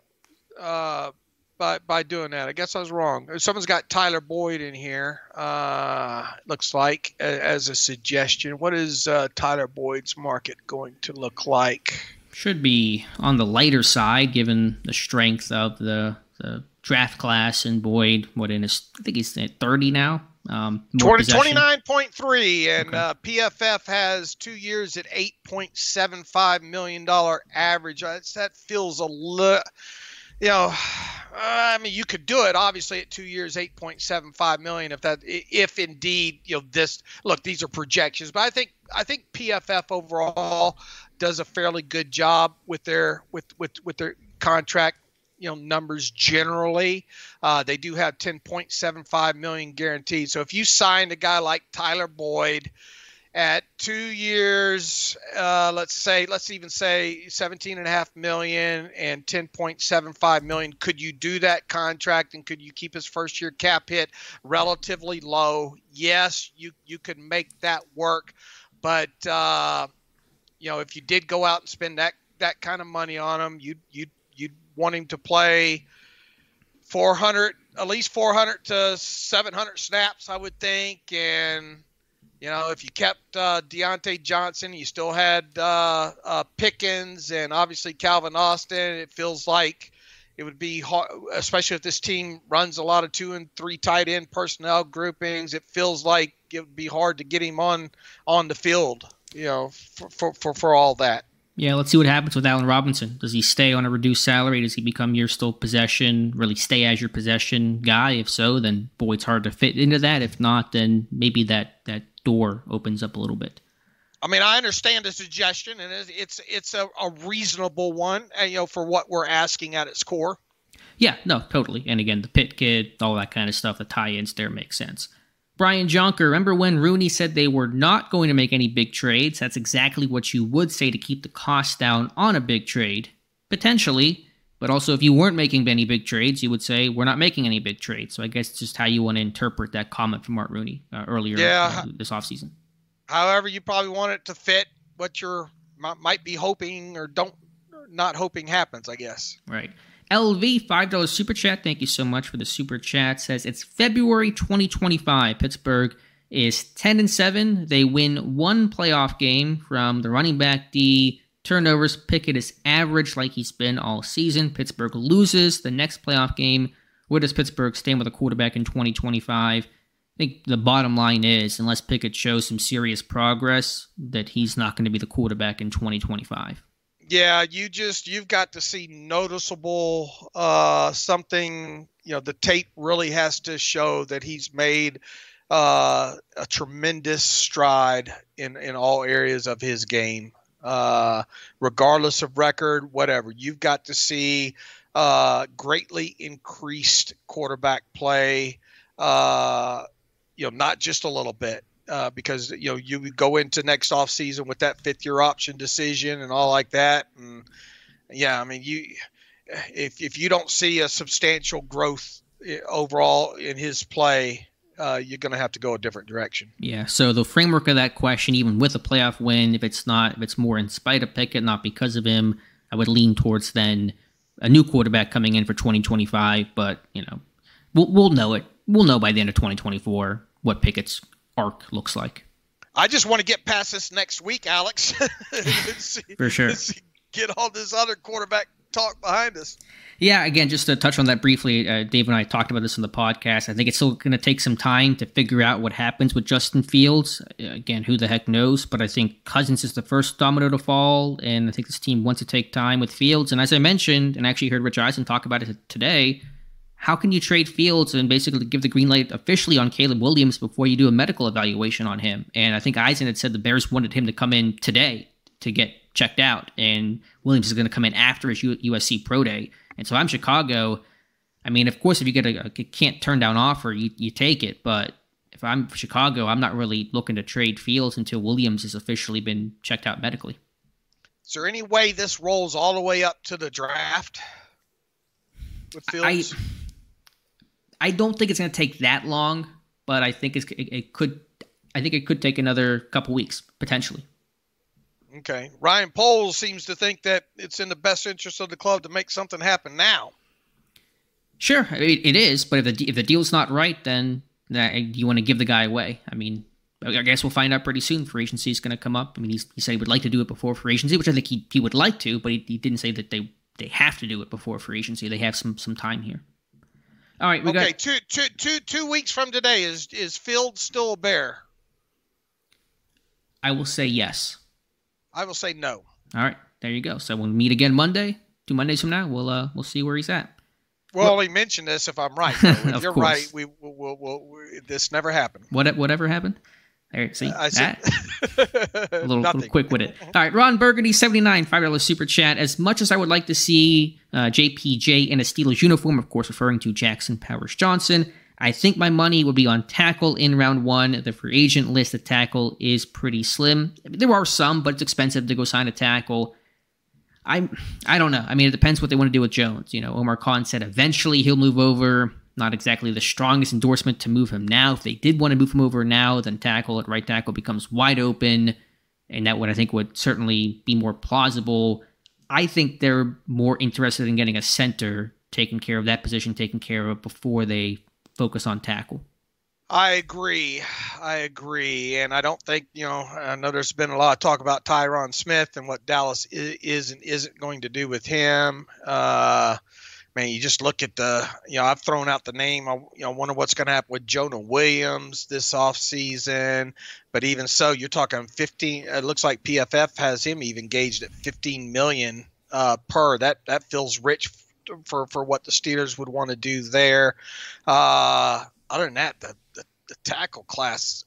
Speaker 2: by doing that. I guess I was wrong. Someone's got Tyler Boyd in here. Looks like as a suggestion. What is Tyler Boyd's market going to look like?
Speaker 1: Should be on the lighter side, given the strength of the draft class, and Boyd, I think he's at 30 now.
Speaker 2: 29.3, and okay. PFF has 2 years at $8.75 million average. That feels a little, I mean, you could do it obviously at 2 years, $8.75 million if indeed these are projections, but I think PFF overall does a fairly good job with their contract numbers generally. They do have $10.75 million guaranteed. So if you signed a guy like Tyler Boyd at 2 years, let's even say $17.5 million and $10.75 million, could you do that contract, and could you keep his first year cap hit relatively low? Yes, you could make that work, but if you did go out and spend that kind of money on him, you'd want him to play at least 400 to 700 snaps, I would think. And, if you kept Deontay Johnson, you still had Pickens and obviously Calvin Austin. It feels like it would be hard, especially if this team runs a lot of 2 and 3 tight end personnel groupings. It feels like it would be hard to get him on the field, for all that.
Speaker 1: Yeah, let's see what happens with Allen Robinson. Does he stay on a reduced salary? Does he become your still possession, really stay as your possession guy? If so, then Boyd's hard to fit into that. If not, then maybe that door opens up a little bit.
Speaker 2: I mean, I understand the suggestion, and it's a reasonable one, for what we're asking at its core.
Speaker 1: Yeah, no, totally. And again, the Pitt kid, all that kind of stuff, the tie-ins there makes sense. Brian Jonker, remember when Rooney said they were not going to make any big trades? That's exactly what you would say to keep the cost down on a big trade. Potentially. But also, if you weren't making any big trades, you would say, we're not making any big trades. So I guess it's just how you want to interpret that comment from Art Rooney earlier this offseason.
Speaker 2: However, you probably want it to fit what you're might be hoping or not hoping happens, I guess.
Speaker 1: Right. LV, $5 super chat. Thank you so much for the super chat. Says it's February 2025. Pittsburgh is 10-7. They win one playoff game from the running back D. Turnovers. Pickett is average like he's been all season. Pittsburgh loses the next playoff game. Where does Pittsburgh stand with a quarterback in 2025? I think the bottom line is, unless Pickett shows some serious progress, that he's not going to be the quarterback in 2025.
Speaker 2: Yeah, you've got to see noticeable something. The tape really has to show that he's made a tremendous stride in all areas of his game, regardless of record, whatever. You've got to see greatly increased quarterback play. Not just a little bit. because you would go into next offseason with that 5th-year option decision and all like that. And yeah, I mean, if you don't see a substantial growth overall in his play, you're going to have to go a different direction.
Speaker 1: Yeah. So the framework of that question, even with a playoff win, if it's more in spite of Pickett, not because of him, I would lean towards then a new quarterback coming in for 2025. But we'll know it. We'll know by the end of 2024 what Pickett's arc looks like.
Speaker 2: I just want to get past this next week, Alex.
Speaker 1: For sure.
Speaker 2: Get all this other quarterback talk behind us.
Speaker 1: Yeah, again, just to touch on that briefly, Dave and I talked about this in the podcast. I think it's still going to take some time to figure out what happens with Justin Fields. Again, who the heck knows? But I think Cousins is the first domino to fall, and I think this team wants to take time with Fields. And as I mentioned, and actually heard Rich Eisen talk about it today, how can you trade Fields and basically give the green light officially on Caleb Williams before you do a medical evaluation on him? And I think Eisen had said the Bears wanted him to come in today to get checked out, and Williams is going to come in after his USC Pro Day. And so I'm Chicago. I mean, of course, if you get a can't turn down offer, you take it. But if I'm Chicago, I'm not really looking to trade Fields until Williams has officially been checked out medically.
Speaker 2: Is there any way this rolls all the way up to the draft with Fields?
Speaker 1: I don't think it's going to take that long, but I think it could. I think it could take another couple weeks potentially.
Speaker 2: Okay. Ryan Poles seems to think that it's in the best interest of the club to make something happen now.
Speaker 1: Sure, it is, but if the deal's not right, then you want to give the guy away. I mean, I guess we'll find out pretty soon. Free agency is going to come up. I mean, he said he would like to do it before free agency, which I think he would like to, but he didn't say that they have to do it before free agency. They have some time here. All right, we got
Speaker 2: 2 weeks from today. Is Fields still a Bear?
Speaker 1: I will say yes.
Speaker 2: I will say no.
Speaker 1: All right, there you go. So we'll meet again Monday. 2 Mondays from now, we'll see where he's at.
Speaker 2: We'll only mention this if I'm right. If you're right, we'll this never happened.
Speaker 1: Whatever happened? There, see that? a little quick with it. All right, Ron Burgundy, 79, $5 super chat. As much as I would like to see JPJ in a Steelers uniform, of course, referring to Jackson Powers Johnson, I think my money would be on tackle in round 1. The free agent list of tackle is pretty slim. There are some, but it's expensive to go sign a tackle. I don't know. I mean, it depends what they want to do with Jones. Omar Khan said eventually he'll move over. Not exactly the strongest endorsement to move him now. If they did want to move him over now, then tackle at right tackle becomes wide open, and that would certainly be more plausible. I think they're more interested in getting a center taking care of that position, taken care of before they focus on tackle.
Speaker 2: I agree. And I don't think, I know there's been a lot of talk about Tyron Smith and what Dallas is and isn't going to do with him. Man, you just look at I've thrown out the name. I wonder what's going to happen with Jonah Williams this offseason. But even so, you're talking 15. It looks like PFF has him even gauged at $15 million per. That feels rich for what the Steelers would want to do there. Other than that, the tackle class,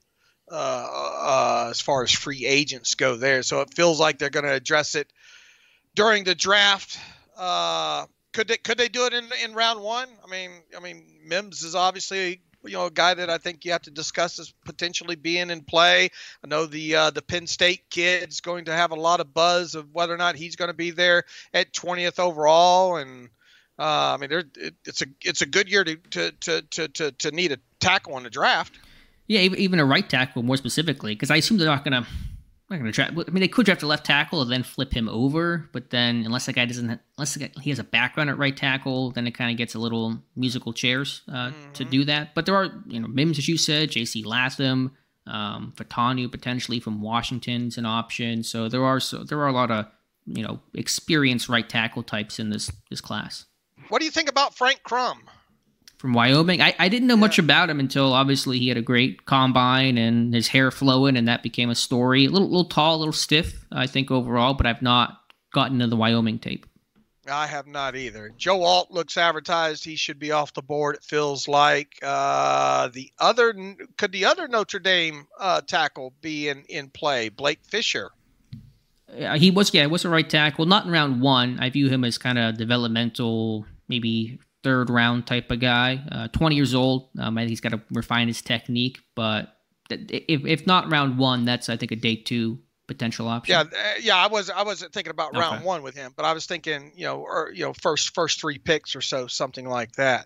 Speaker 2: as far as free agents go there. So it feels like they're going to address it during the draft. Could they do it in round 1? I mean, Mims is obviously a guy that I think you have to discuss as potentially being in play. I know the Penn State kid's going to have a lot of buzz of whether or not he's going to be there at 20th overall, and it's a good year to need a tackle in the draft.
Speaker 1: Yeah, even a right tackle more specifically, because I assume they're not going to draft. I mean, they could draft a left tackle and then flip him over, but then unless he has a background at right tackle, then it kind of gets a little musical chairs to do that. But there are, Mims, as you said, J.C. Latham, Fatanu potentially from Washington's an option. So there are a lot of experienced right tackle types in this class.
Speaker 2: What do you think about Frank Crum?
Speaker 1: From Wyoming? I didn't know much about him until obviously he had a great combine and his hair flowing, and that became a story. A little tall, a little stiff, I think, overall, but I've not gotten to the Wyoming tape.
Speaker 2: I have not either. Joe Alt looks advertised. He should be off the board, it feels like. Could the other Notre Dame tackle be in play? Blake Fisher.
Speaker 1: He was a right tackle. Not in round 1. I view him as kind of developmental, maybe third round type of guy. 20 years old. I think he's got to refine his technique, but if not round one, that's I think a day two potential option.
Speaker 2: Yeah. I wasn't thinking about round one with him, but I was thinking, first three picks or so, something like that.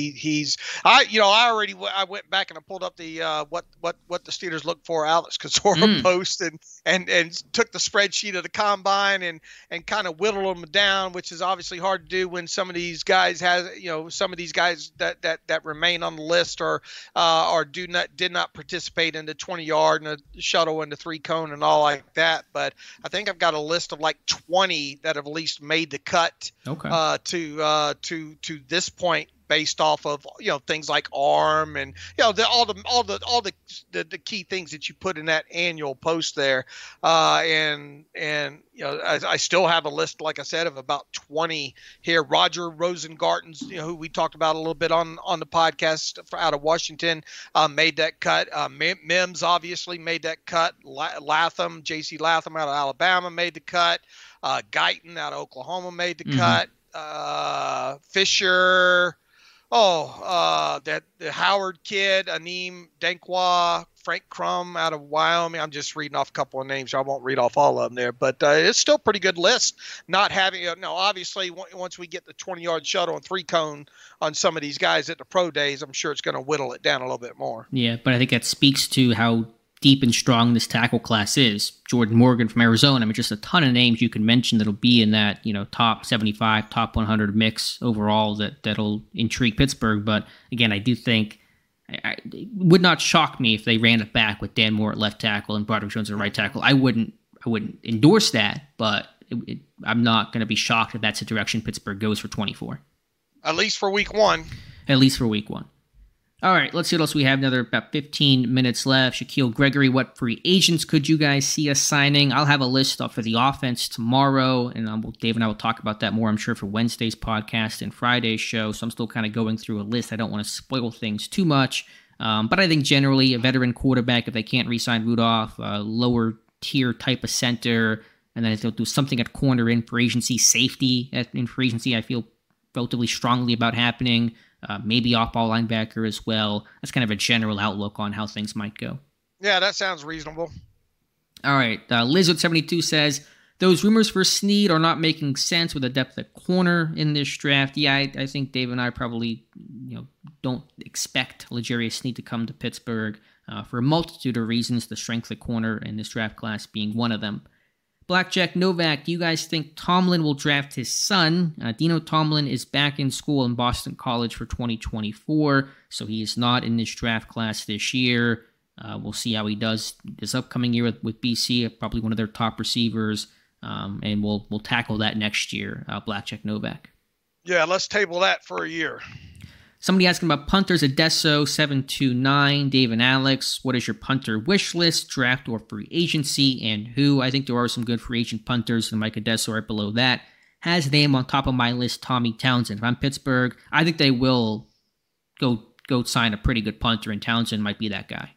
Speaker 2: I went back and I pulled up the what the Steelers look for Alex Kozora post and took the spreadsheet of the combine and kind of whittled them down, which is obviously hard to do when some of these guys that remain on the list or did not participate in the 20-yard and the shuttle and the 3-cone and all like that. But I think I've got a list of like 20 that have at least made the cut to this point, based off of things like arm and all the key things that you put in that annual post there, and I still have a list, like I said, of about 20 here. Roger Rosengarten's, who we talked about a little bit on the podcast out of Washington, made that cut. Mims obviously made that cut. JC Latham out of Alabama made the cut. Guyton out of Oklahoma made the cut. Fisher. The Howard kid, Aneem Dankwa, Frank Crum out of Wyoming. I'm just reading off a couple of names. I won't read off all of them there, but it's still a pretty good list. Not having obviously once we get the 20-yard shuttle and 3-cone on some of these guys at the pro days, I'm sure it's going to whittle it down a little bit more.
Speaker 1: Yeah, but I think that speaks to how deep and strong this tackle class is. Jordan Morgan from Arizona. I mean, just a ton of names you can mention that'll be in that, top 75, top 100 mix overall that'll intrigue Pittsburgh. But again, I do think it would not shock me if they ran it back with Dan Moore at left tackle and Broderick Jones at right tackle. I wouldn't endorse that, but I'm not going to be shocked if that's the direction Pittsburgh goes for 24.
Speaker 2: At least for week one.
Speaker 1: All right, let's see what else we have. Another about 15 minutes left. Shaquille Gregory, what free agents could you guys see us signing? I'll have a list for the offense tomorrow, and Dave and I will talk about that more, I'm sure, for Wednesday's podcast and Friday's show. So I'm still kind of going through a list. I don't want to spoil things too much. But I think generally a veteran quarterback, if they can't re-sign Rudolph, a lower tier type of center, and then if they'll do something at corner in free agency, safety in free agency, I feel relatively strongly about happening. Maybe off-ball linebacker as well. That's kind of a general outlook on how things might go.
Speaker 2: Yeah, that sounds reasonable.
Speaker 1: All right. Lizard72 says, those rumors for Snead are not making sense with the depth at corner in this draft. Yeah, I think Dave and I probably don't expect L'Jarius Snead to come to Pittsburgh for a multitude of reasons, the strength of corner in this draft class being one of them. Blackjack Novak, do you guys think Tomlin will draft his son? Dino Tomlin is back in school in Boston College for 2024, so he is not in this draft class this year. We'll see how he does this upcoming year with BC, probably one of their top receivers, and we'll tackle that next year, Blackjack Novak.
Speaker 2: Yeah, let's table that for a year.
Speaker 1: Somebody asking about punters, Adesso729, Dave and Alex. What is your punter wish list, draft or free agency, and who? I think there are some good free agent punters, and Mike Adesso right below that. Has name on top of my list, Tommy Townsend. If I'm Pittsburgh, I think they will go sign a pretty good punter, and Townsend might be that guy.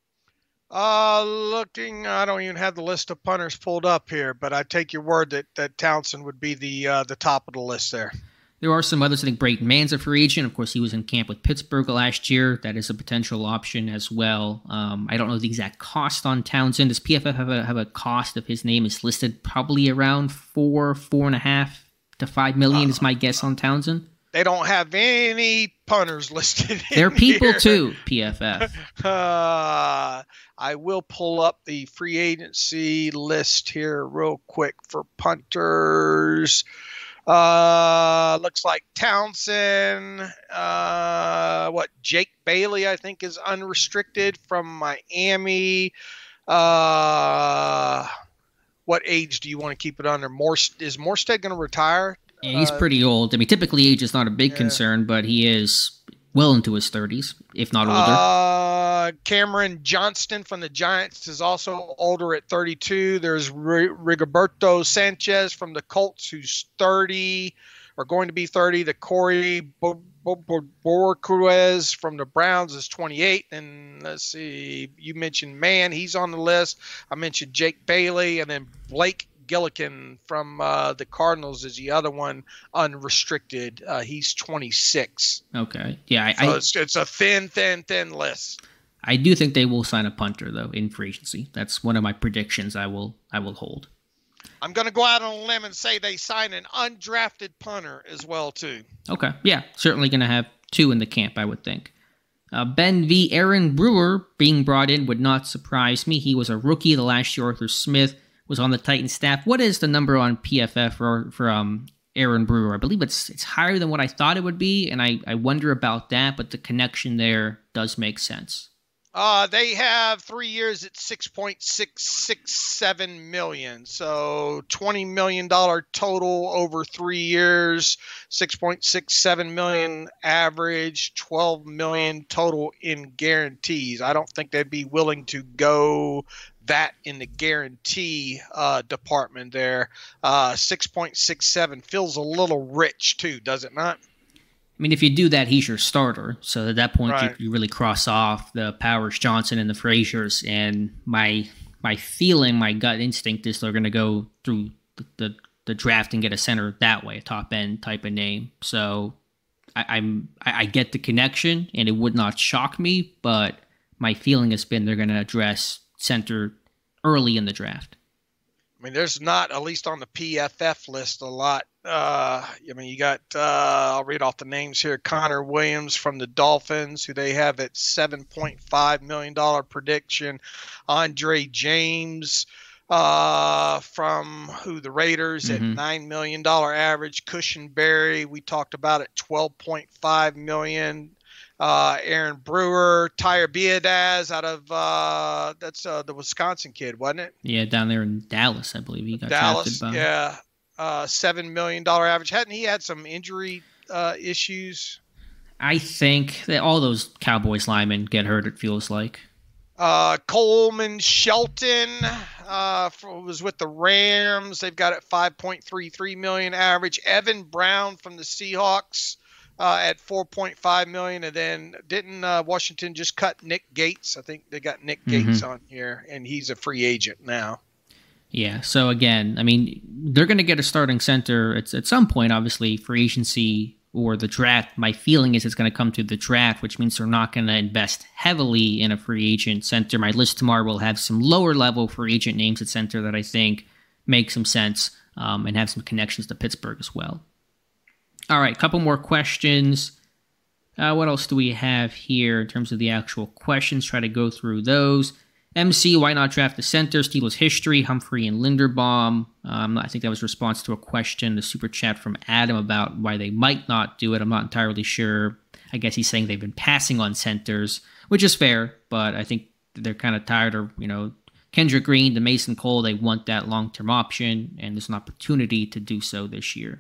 Speaker 2: I don't even have the list of punters pulled up here, but I take your word that Townsend would be the top of the list there.
Speaker 1: There are some others. I think Brayton Mann's a free agent. Of course, he was in camp with Pittsburgh last year. That is a potential option as well. I don't know the exact cost on Townsend. Does PFF have a cost if his name is listed? Probably around $4.5 to $5 million is my guess on Townsend.
Speaker 2: They don't have any punters listed.
Speaker 1: They're people too, PFF.
Speaker 2: I will pull up the free agency list here real quick for punters. Looks like Townsend, Jake Bailey, I think, is unrestricted from Miami. What age do you want to keep it under? Is Morstead going to retire?
Speaker 1: Yeah, he's pretty old. I mean, typically age is not a big concern, but he is well into his 30s, if not older.
Speaker 2: Cameron Johnston from the Giants is also older at 32. There's Rigoberto Sanchez from the Colts, who's 30, or going to be 30. The Corey Borquez from the Browns is 28. And let's see, you mentioned Mann. He's on the list. I mentioned Jake Bailey, and then Blake Gillikin from the Cardinals is the other one, unrestricted. He's 26.
Speaker 1: Okay. Yeah.
Speaker 2: So it's a thin list.
Speaker 1: I do think they will sign a punter though in free agency. That's one of my predictions. I will hold.
Speaker 2: I'm going to go out on a limb and say they sign an undrafted punter as well too.
Speaker 1: Okay, yeah, certainly going to have two in the camp, I would think. Ben V. Aaron Brewer being brought in would not surprise me. He was a rookie the last year. Arthur Smith was on the Titans staff. What is the number on PFF for Aaron Brewer? I believe it's higher than what I thought it would be, and I wonder about that, but the connection there does make sense.
Speaker 2: They have 3 years at $6.667 million. So $20 million total over 3 years, $6.67 million average, $12 million total in guarantees. I don't think they'd be willing to go that in the guarantee department there. 6.67 feels a little rich too, does it not?
Speaker 1: I mean, if you do that, he's your starter. So at that point,
Speaker 2: right.
Speaker 1: you really cross off the Powers, Johnson, and the Fraziers. And my feeling, my gut instinct is they're going to go through the draft and get a center that way, a top end type of name. So I get the connection, and it would not shock me. But my feeling has been they're going to address center early in the draft.
Speaker 2: I mean, there's not, at least on the PFF list, a lot. I mean, you got, I'll read off the names here. Connor Williams from the Dolphins, who they have at $7.5 million prediction. Andre James from the Raiders at $9 million average. Cushenberry, we talked about at $12.5 million. Aaron Brewer, Tyre Biadasz out of that's the Wisconsin kid, wasn't it?
Speaker 1: Yeah, down there in Dallas, I believe he got
Speaker 2: Dallas.
Speaker 1: drafted by.
Speaker 2: Yeah, $7 million average. Hadn't he had some injury issues?
Speaker 1: I think that all those Cowboys linemen get hurt. It feels like.
Speaker 2: Coleman Shelton was with the Rams. They've got it $5.33 million average. Evan Brown from the Seahawks. At $4.5 million, and then didn't Washington just cut Nick Gates? I think they got Nick Gates on here, and he's a free agent now.
Speaker 1: Yeah. So again, I mean, they're going to get a starting center at some point. Obviously, free agency or the draft. My feeling is it's going to come to the draft, which means they're not going to invest heavily in a free agent center. My list tomorrow will have some lower level free agent names at center that I think make some sense and have some connections to Pittsburgh as well. All right, couple more questions. What else do we have here in terms of the actual questions? Try to go through those. MC, why not draft the center? Steelers history, Humphrey and Linderbaum. I think that was a response to a question, the super chat from Adam about why they might not do it. I'm not entirely sure. I guess he's saying they've been passing on centers, which is fair, but I think they're kind of tired of, Kendrick Green, the Mason Cole. They want that long-term option, and there's an opportunity to do so this year.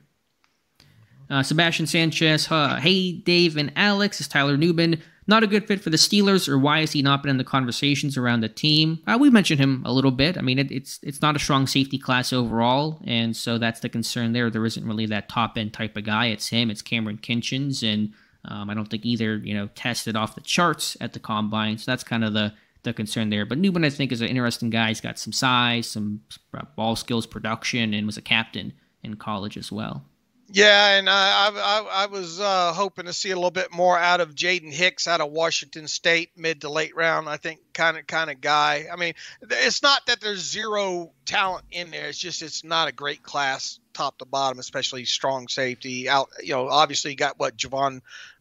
Speaker 1: Sebastian Sanchez, hey, Dave and Alex, is Tyler Newman not a good fit for the Steelers, or why has he not been in the conversations around the team? We mentioned him a little bit. I mean, it's not a strong safety class overall, and so that's the concern there. There isn't really that top-end type of guy. It's him, it's Cameron Kinchins, and I don't think either, tested off the charts at the Combine, so that's kind of the concern there. But Newman, I think, is an interesting guy. He's got some size, some ball skills, production, and was a captain in college as well.
Speaker 2: Yeah, and I was hoping to see a little bit more out of Jaden Hicks out of Washington State, mid to late round. I think kind of guy. I mean, it's not that there's zero talent in there. It's just it's not a great class, top to bottom, especially strong safety. Out, obviously you got Javon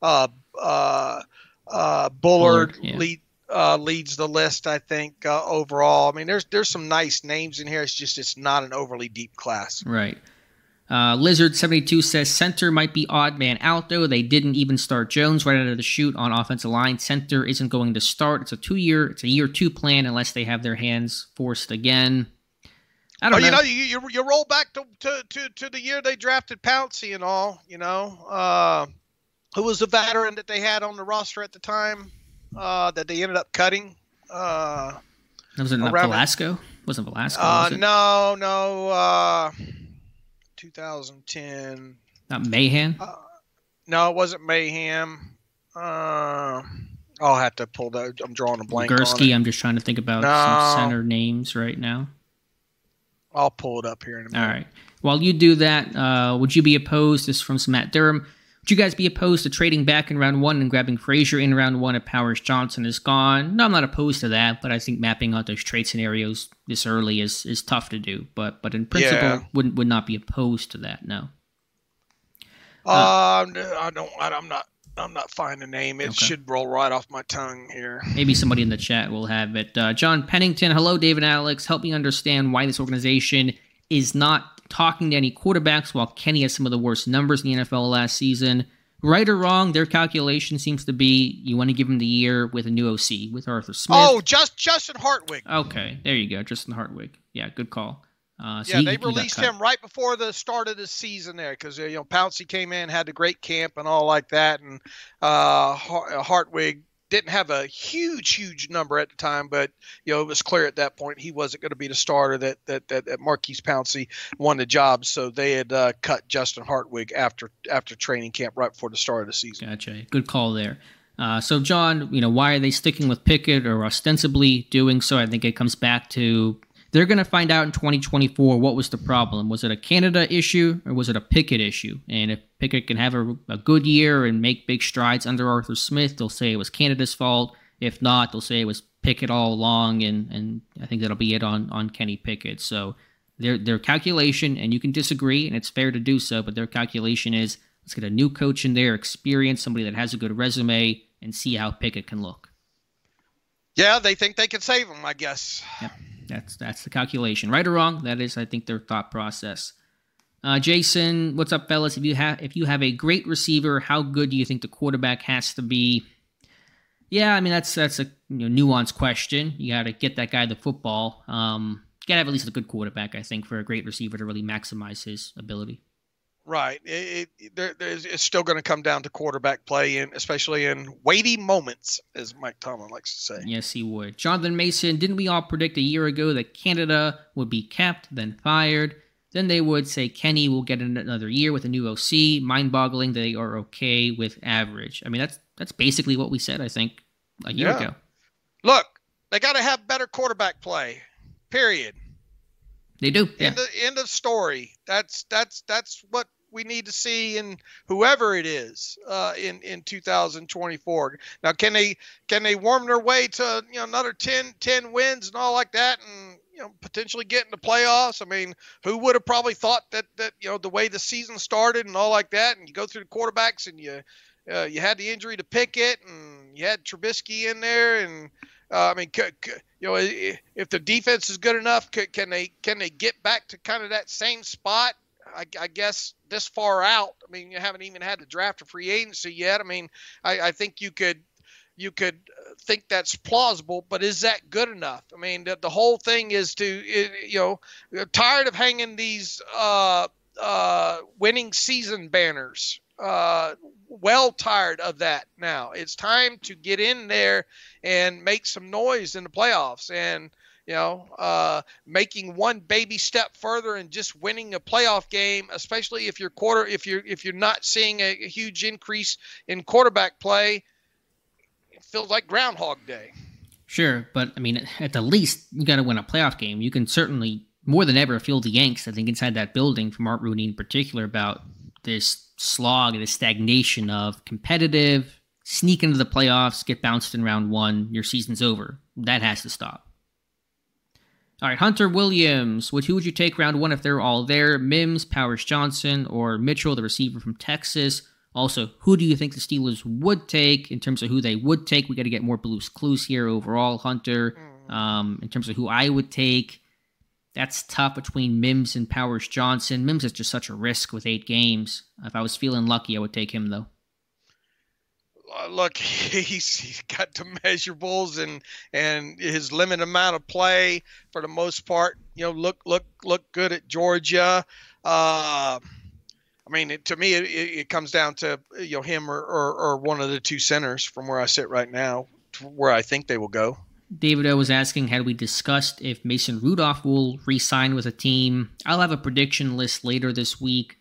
Speaker 2: Bullard
Speaker 1: yeah.
Speaker 2: Leads the list, I think, overall. I mean, there's some nice names in here. It's not an overly deep class.
Speaker 1: Right. Lizard72 says center might be odd man out, though. They didn't even start Jones right out of the chute on offensive line. Center isn't going to start. It's a year two plan unless they have their hands forced again. I don't know.
Speaker 2: You roll back to the year they drafted Pouncey and all. Who was the veteran that they had on the roster at the time that they ended up cutting?
Speaker 1: Was it not Velasco? Wasn't Velasco? Was it?
Speaker 2: No. 2010.
Speaker 1: Not Mahan?
Speaker 2: No, it wasn't Mayhem. I'll have to pull that. I'm drawing a blank
Speaker 1: Gursky,
Speaker 2: on it.
Speaker 1: I'm just trying to think about some center names right now.
Speaker 2: I'll pull it up here in a minute.
Speaker 1: All right. While you do that, would you be opposed, this is from Matt Durham, Would you guys be opposed to trading back in round 1 and grabbing Frazier in round 1 if Powers Johnson is gone? No, I'm not opposed to that, but I think mapping out those trade scenarios this early is tough to do. But in principle, would not be opposed to that. No.
Speaker 2: I'm not finding a name. It should roll right off my tongue here.
Speaker 1: Maybe somebody in the chat will have it. John Pennington, hello, David and Alex. Help me understand why this organization is not talking to any quarterbacks while Kenny has some of the worst numbers in the NFL last season. Right or wrong, their calculation seems to be you want to give him the year with a new OC, with Arthur Smith.
Speaker 2: Oh, Justin Hartwig.
Speaker 1: Okay, there you go, Justin Hartwig. Yeah, good call.
Speaker 2: They released him right before the start of the season there because Pouncey came in, had a great camp and all like that, and Hartwig didn't have a huge number at the time, but it was clear at that point he wasn't going to be the starter that Marquise Pouncey won the job. So they had cut Justin Hartwig after training camp right before the start of the season.
Speaker 1: Gotcha. Good call there. So John, why are they sticking with Pickett or ostensibly doing so? I think it comes back to they're going to find out in 2024 what was the problem. Was it a Canada issue or was it a Pickett issue? And if Pickett can have a good year and make big strides under Arthur Smith, they'll say it was Canada's fault. If not, they'll say it was Pickett all along, and I think that'll be it on Kenny Pickett. So their calculation, and you can disagree, and it's fair to do so, but their calculation is let's get a new coach in there, experience, somebody that has a good resume, and see how Pickett can look.
Speaker 2: Yeah, they think they can save him, I guess.
Speaker 1: Yep. That's the calculation. Right or wrong, that is, I think, their thought process. Jason, what's up, fellas? If you have a great receiver, how good do you think the quarterback has to be? Yeah, I mean, that's a nuanced question. You got to get that guy the football. You got to have at least a good quarterback, I think, for a great receiver to really maximize his ability.
Speaker 2: Right. It's still going to come down to quarterback play, especially in weighty moments, as Mike Tomlin likes to say.
Speaker 1: Yes, he would. Jonathan Mason, didn't we all predict a year ago that Canada would be kept, then fired? Then they would say Kenny will get another year with a new OC. Mind-boggling that they are okay with average. I mean, that's basically what we said, I think, a year ago.
Speaker 2: Look, they got to have better quarterback play, period.
Speaker 1: They do. Yeah.
Speaker 2: End of story. That's what we need to see in whoever it is in 2024. Now, can they warm their way to another 10 wins and all like that, and potentially get in the playoffs? I mean, who would have probably thought that the way the season started and all like that, and you go through the quarterbacks and you had the injury to Pickett and you had Trubisky in there, and I mean, if the defense is good enough, can they get back to kind of that same spot? I guess this far out. I mean, you haven't even had the draft or free agency yet. I mean, I think you could think that's plausible, but is that good enough? I mean, the whole thing is tired of hanging these winning season banners. Well tired of that now. It's time to get in there and make some noise in the playoffs, and making one baby step further and just winning a playoff game, especially if you're not seeing a huge increase in quarterback play, it feels like Groundhog Day.
Speaker 1: Sure, but I mean, at the least, you got to win a playoff game. You can certainly more than ever feel the angst, I think, inside that building from Art Rooney in particular about this slog, this stagnation of competitive, sneak into the playoffs, get bounced in round 1, your season's over. That has to stop. All right, Hunter Williams. Who would you take round 1 if they're all there? Mims, Powers Johnson, or Mitchell, the receiver from Texas? Also, who do you think the Steelers would take in terms of who they would take? We got to get more Blue's Clues here overall, Hunter. In terms of who I would take, that's tough between Mims and Powers Johnson. Mims is just such a risk with 8 games. If I was feeling lucky, I would take him, though.
Speaker 2: Look, he's got the measurables and his limited amount of play for the most part. Look good at Georgia. I mean, to me, it comes down to him or one of the 2 centers from where I sit right now, to where I think they will go.
Speaker 1: David O was asking, had we discussed if Mason Rudolph will re-sign with a team? I'll have a prediction list later this week.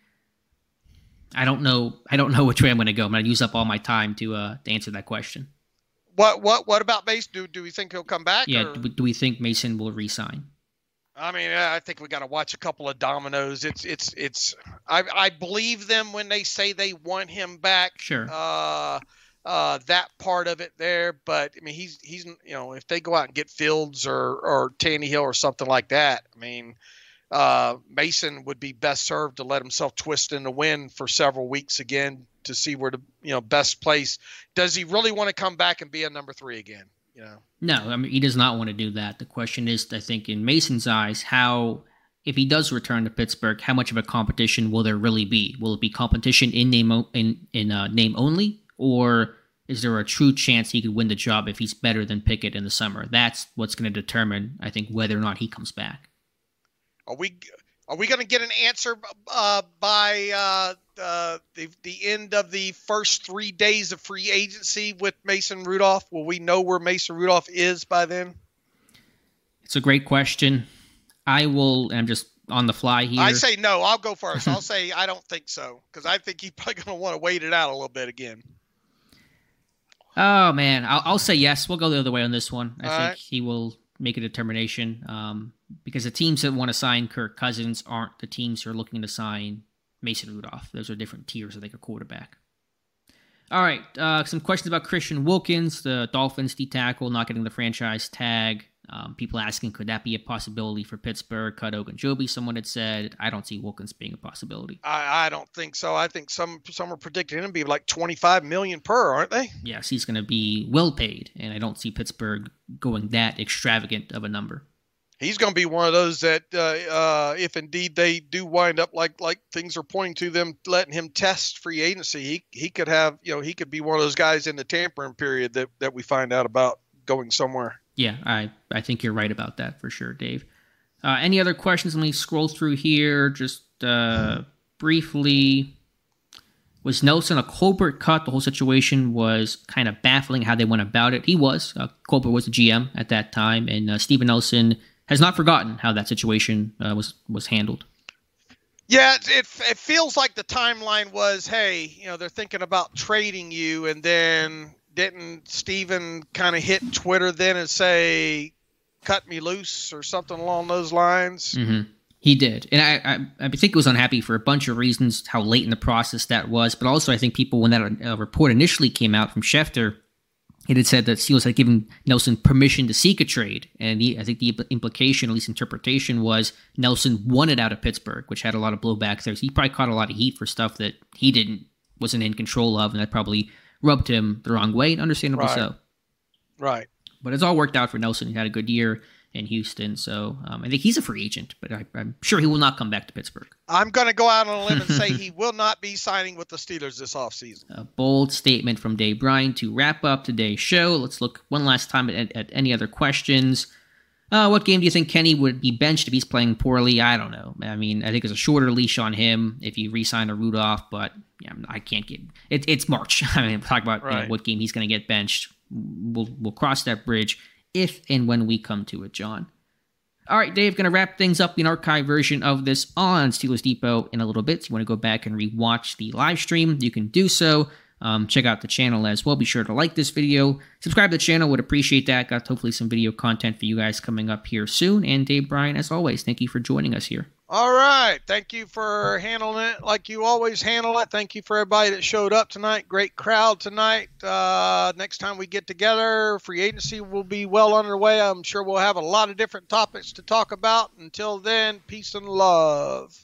Speaker 1: I don't know which way I'm going to go. I'm going to use up all my time to answer that question.
Speaker 2: What about Mason? Do we think he'll come back?
Speaker 1: Yeah. Do we think Mason will re-sign?
Speaker 2: I mean, I think we got to watch a couple of dominoes. I believe them when they say they want him back.
Speaker 1: Sure.
Speaker 2: That part of it there, but I mean, he's if they go out and get Fields or Tannehill or something like that, I mean, Mason would be best served to let himself twist in the wind for several weeks again to see where the best place. Does he really want to come back and be a number 3 again?
Speaker 1: No, I mean, he does not want to do that. The question is, I think, in Mason's eyes, if he does return to Pittsburgh, how much of a competition will there really be? Will it be competition in name only, or is there a true chance he could win the job if he's better than Pickett in the summer? That's what's going to determine, I think, whether or not he comes back.
Speaker 2: Are we going to get an answer by the end of the first 3 days of free agency with Mason Rudolph? Will we know where Mason Rudolph is by then?
Speaker 1: It's a great question. I'm just on the fly here.
Speaker 2: I say no. I'll go first. I'll say I don't think so, because I think he's probably going to want to wait it out a little bit again.
Speaker 1: Oh, man. I'll say yes. We'll go the other way on this one. I think he will make a determination because the teams that want to sign Kirk Cousins aren't the teams who are looking to sign Mason Rudolph. Those are different tiers, I think, a quarterback. All right, some questions about Christian Wilkins, the Dolphins D-tackle, not getting the franchise tag. People asking, could that be a possibility for Pittsburgh? Cut Ogunjobi, someone had said. I don't see Wilkins being a possibility.
Speaker 2: I don't think so. I think some are predicting him to be like $25 million per, aren't they?
Speaker 1: Yes, he's going to be well paid, and I don't see Pittsburgh going that extravagant of a number.
Speaker 2: He's going to be one of those that, if indeed they do wind up like things are pointing to them letting him test free agency, he could have, he could be one of those guys in the tampering period that we find out about going somewhere.
Speaker 1: Yeah, I think you're right about that for sure, Dave. Any other questions? Let me scroll through here just briefly. Was Nelson a Colbert cut? The whole situation was kind of baffling how they went about it. He was. Colbert was the GM at that time, and Steven Nelson has not forgotten how that situation was handled.
Speaker 2: Yeah, it feels like the timeline was, hey, they're thinking about trading you, and then didn't Steven kind of hit Twitter then and say, cut me loose or something along those lines?
Speaker 1: Mm-hmm. He did. And I think he was unhappy for a bunch of reasons, how late in the process that was. But also I think people, when that report initially came out from Schefter, it had said that Steelers had given Nelson permission to seek a trade. And I think the implication, at least interpretation, was Nelson wanted out of Pittsburgh, which had a lot of blowback there. So he probably caught a lot of heat for stuff that he wasn't in control of, and that probably rubbed him the wrong way, and understandably so.
Speaker 2: Right.
Speaker 1: But it's all worked out for Nelson. He had a good year in Houston, so I think he's a free agent, but I'm sure he will not come back to Pittsburgh.
Speaker 2: I'm going to go out on a limb and say he will not be signing with the Steelers this offseason.
Speaker 1: A bold statement from Dave Bryan to wrap up today's show. Let's look one last time at any other questions. What game do you think Kenny would be benched if he's playing poorly? I don't know. I mean, I think there's a shorter leash on him if you re-sign a Rudolph, but yeah, I can't get it. It's March. I mean, talk about what game he's going to get benched. We'll cross that bridge if and when we come to it, John. All right, Dave, going to wrap things up in archive version of this on Steelers Depot in a little bit. So you want to go back and rewatch the live stream, you can do so. Check out the channel as well. Be sure to like this video. Subscribe to the channel. Would appreciate that. Got hopefully some video content for you guys coming up here soon. And Dave Bryan, as always, thank you for joining us here.
Speaker 2: All right. Thank you for handling it like you always handle it. Thank you for everybody that showed up tonight. Great crowd tonight. Next time we get together, free agency will be well underway. I'm sure we'll have a lot of different topics to talk about. Until then, peace and love.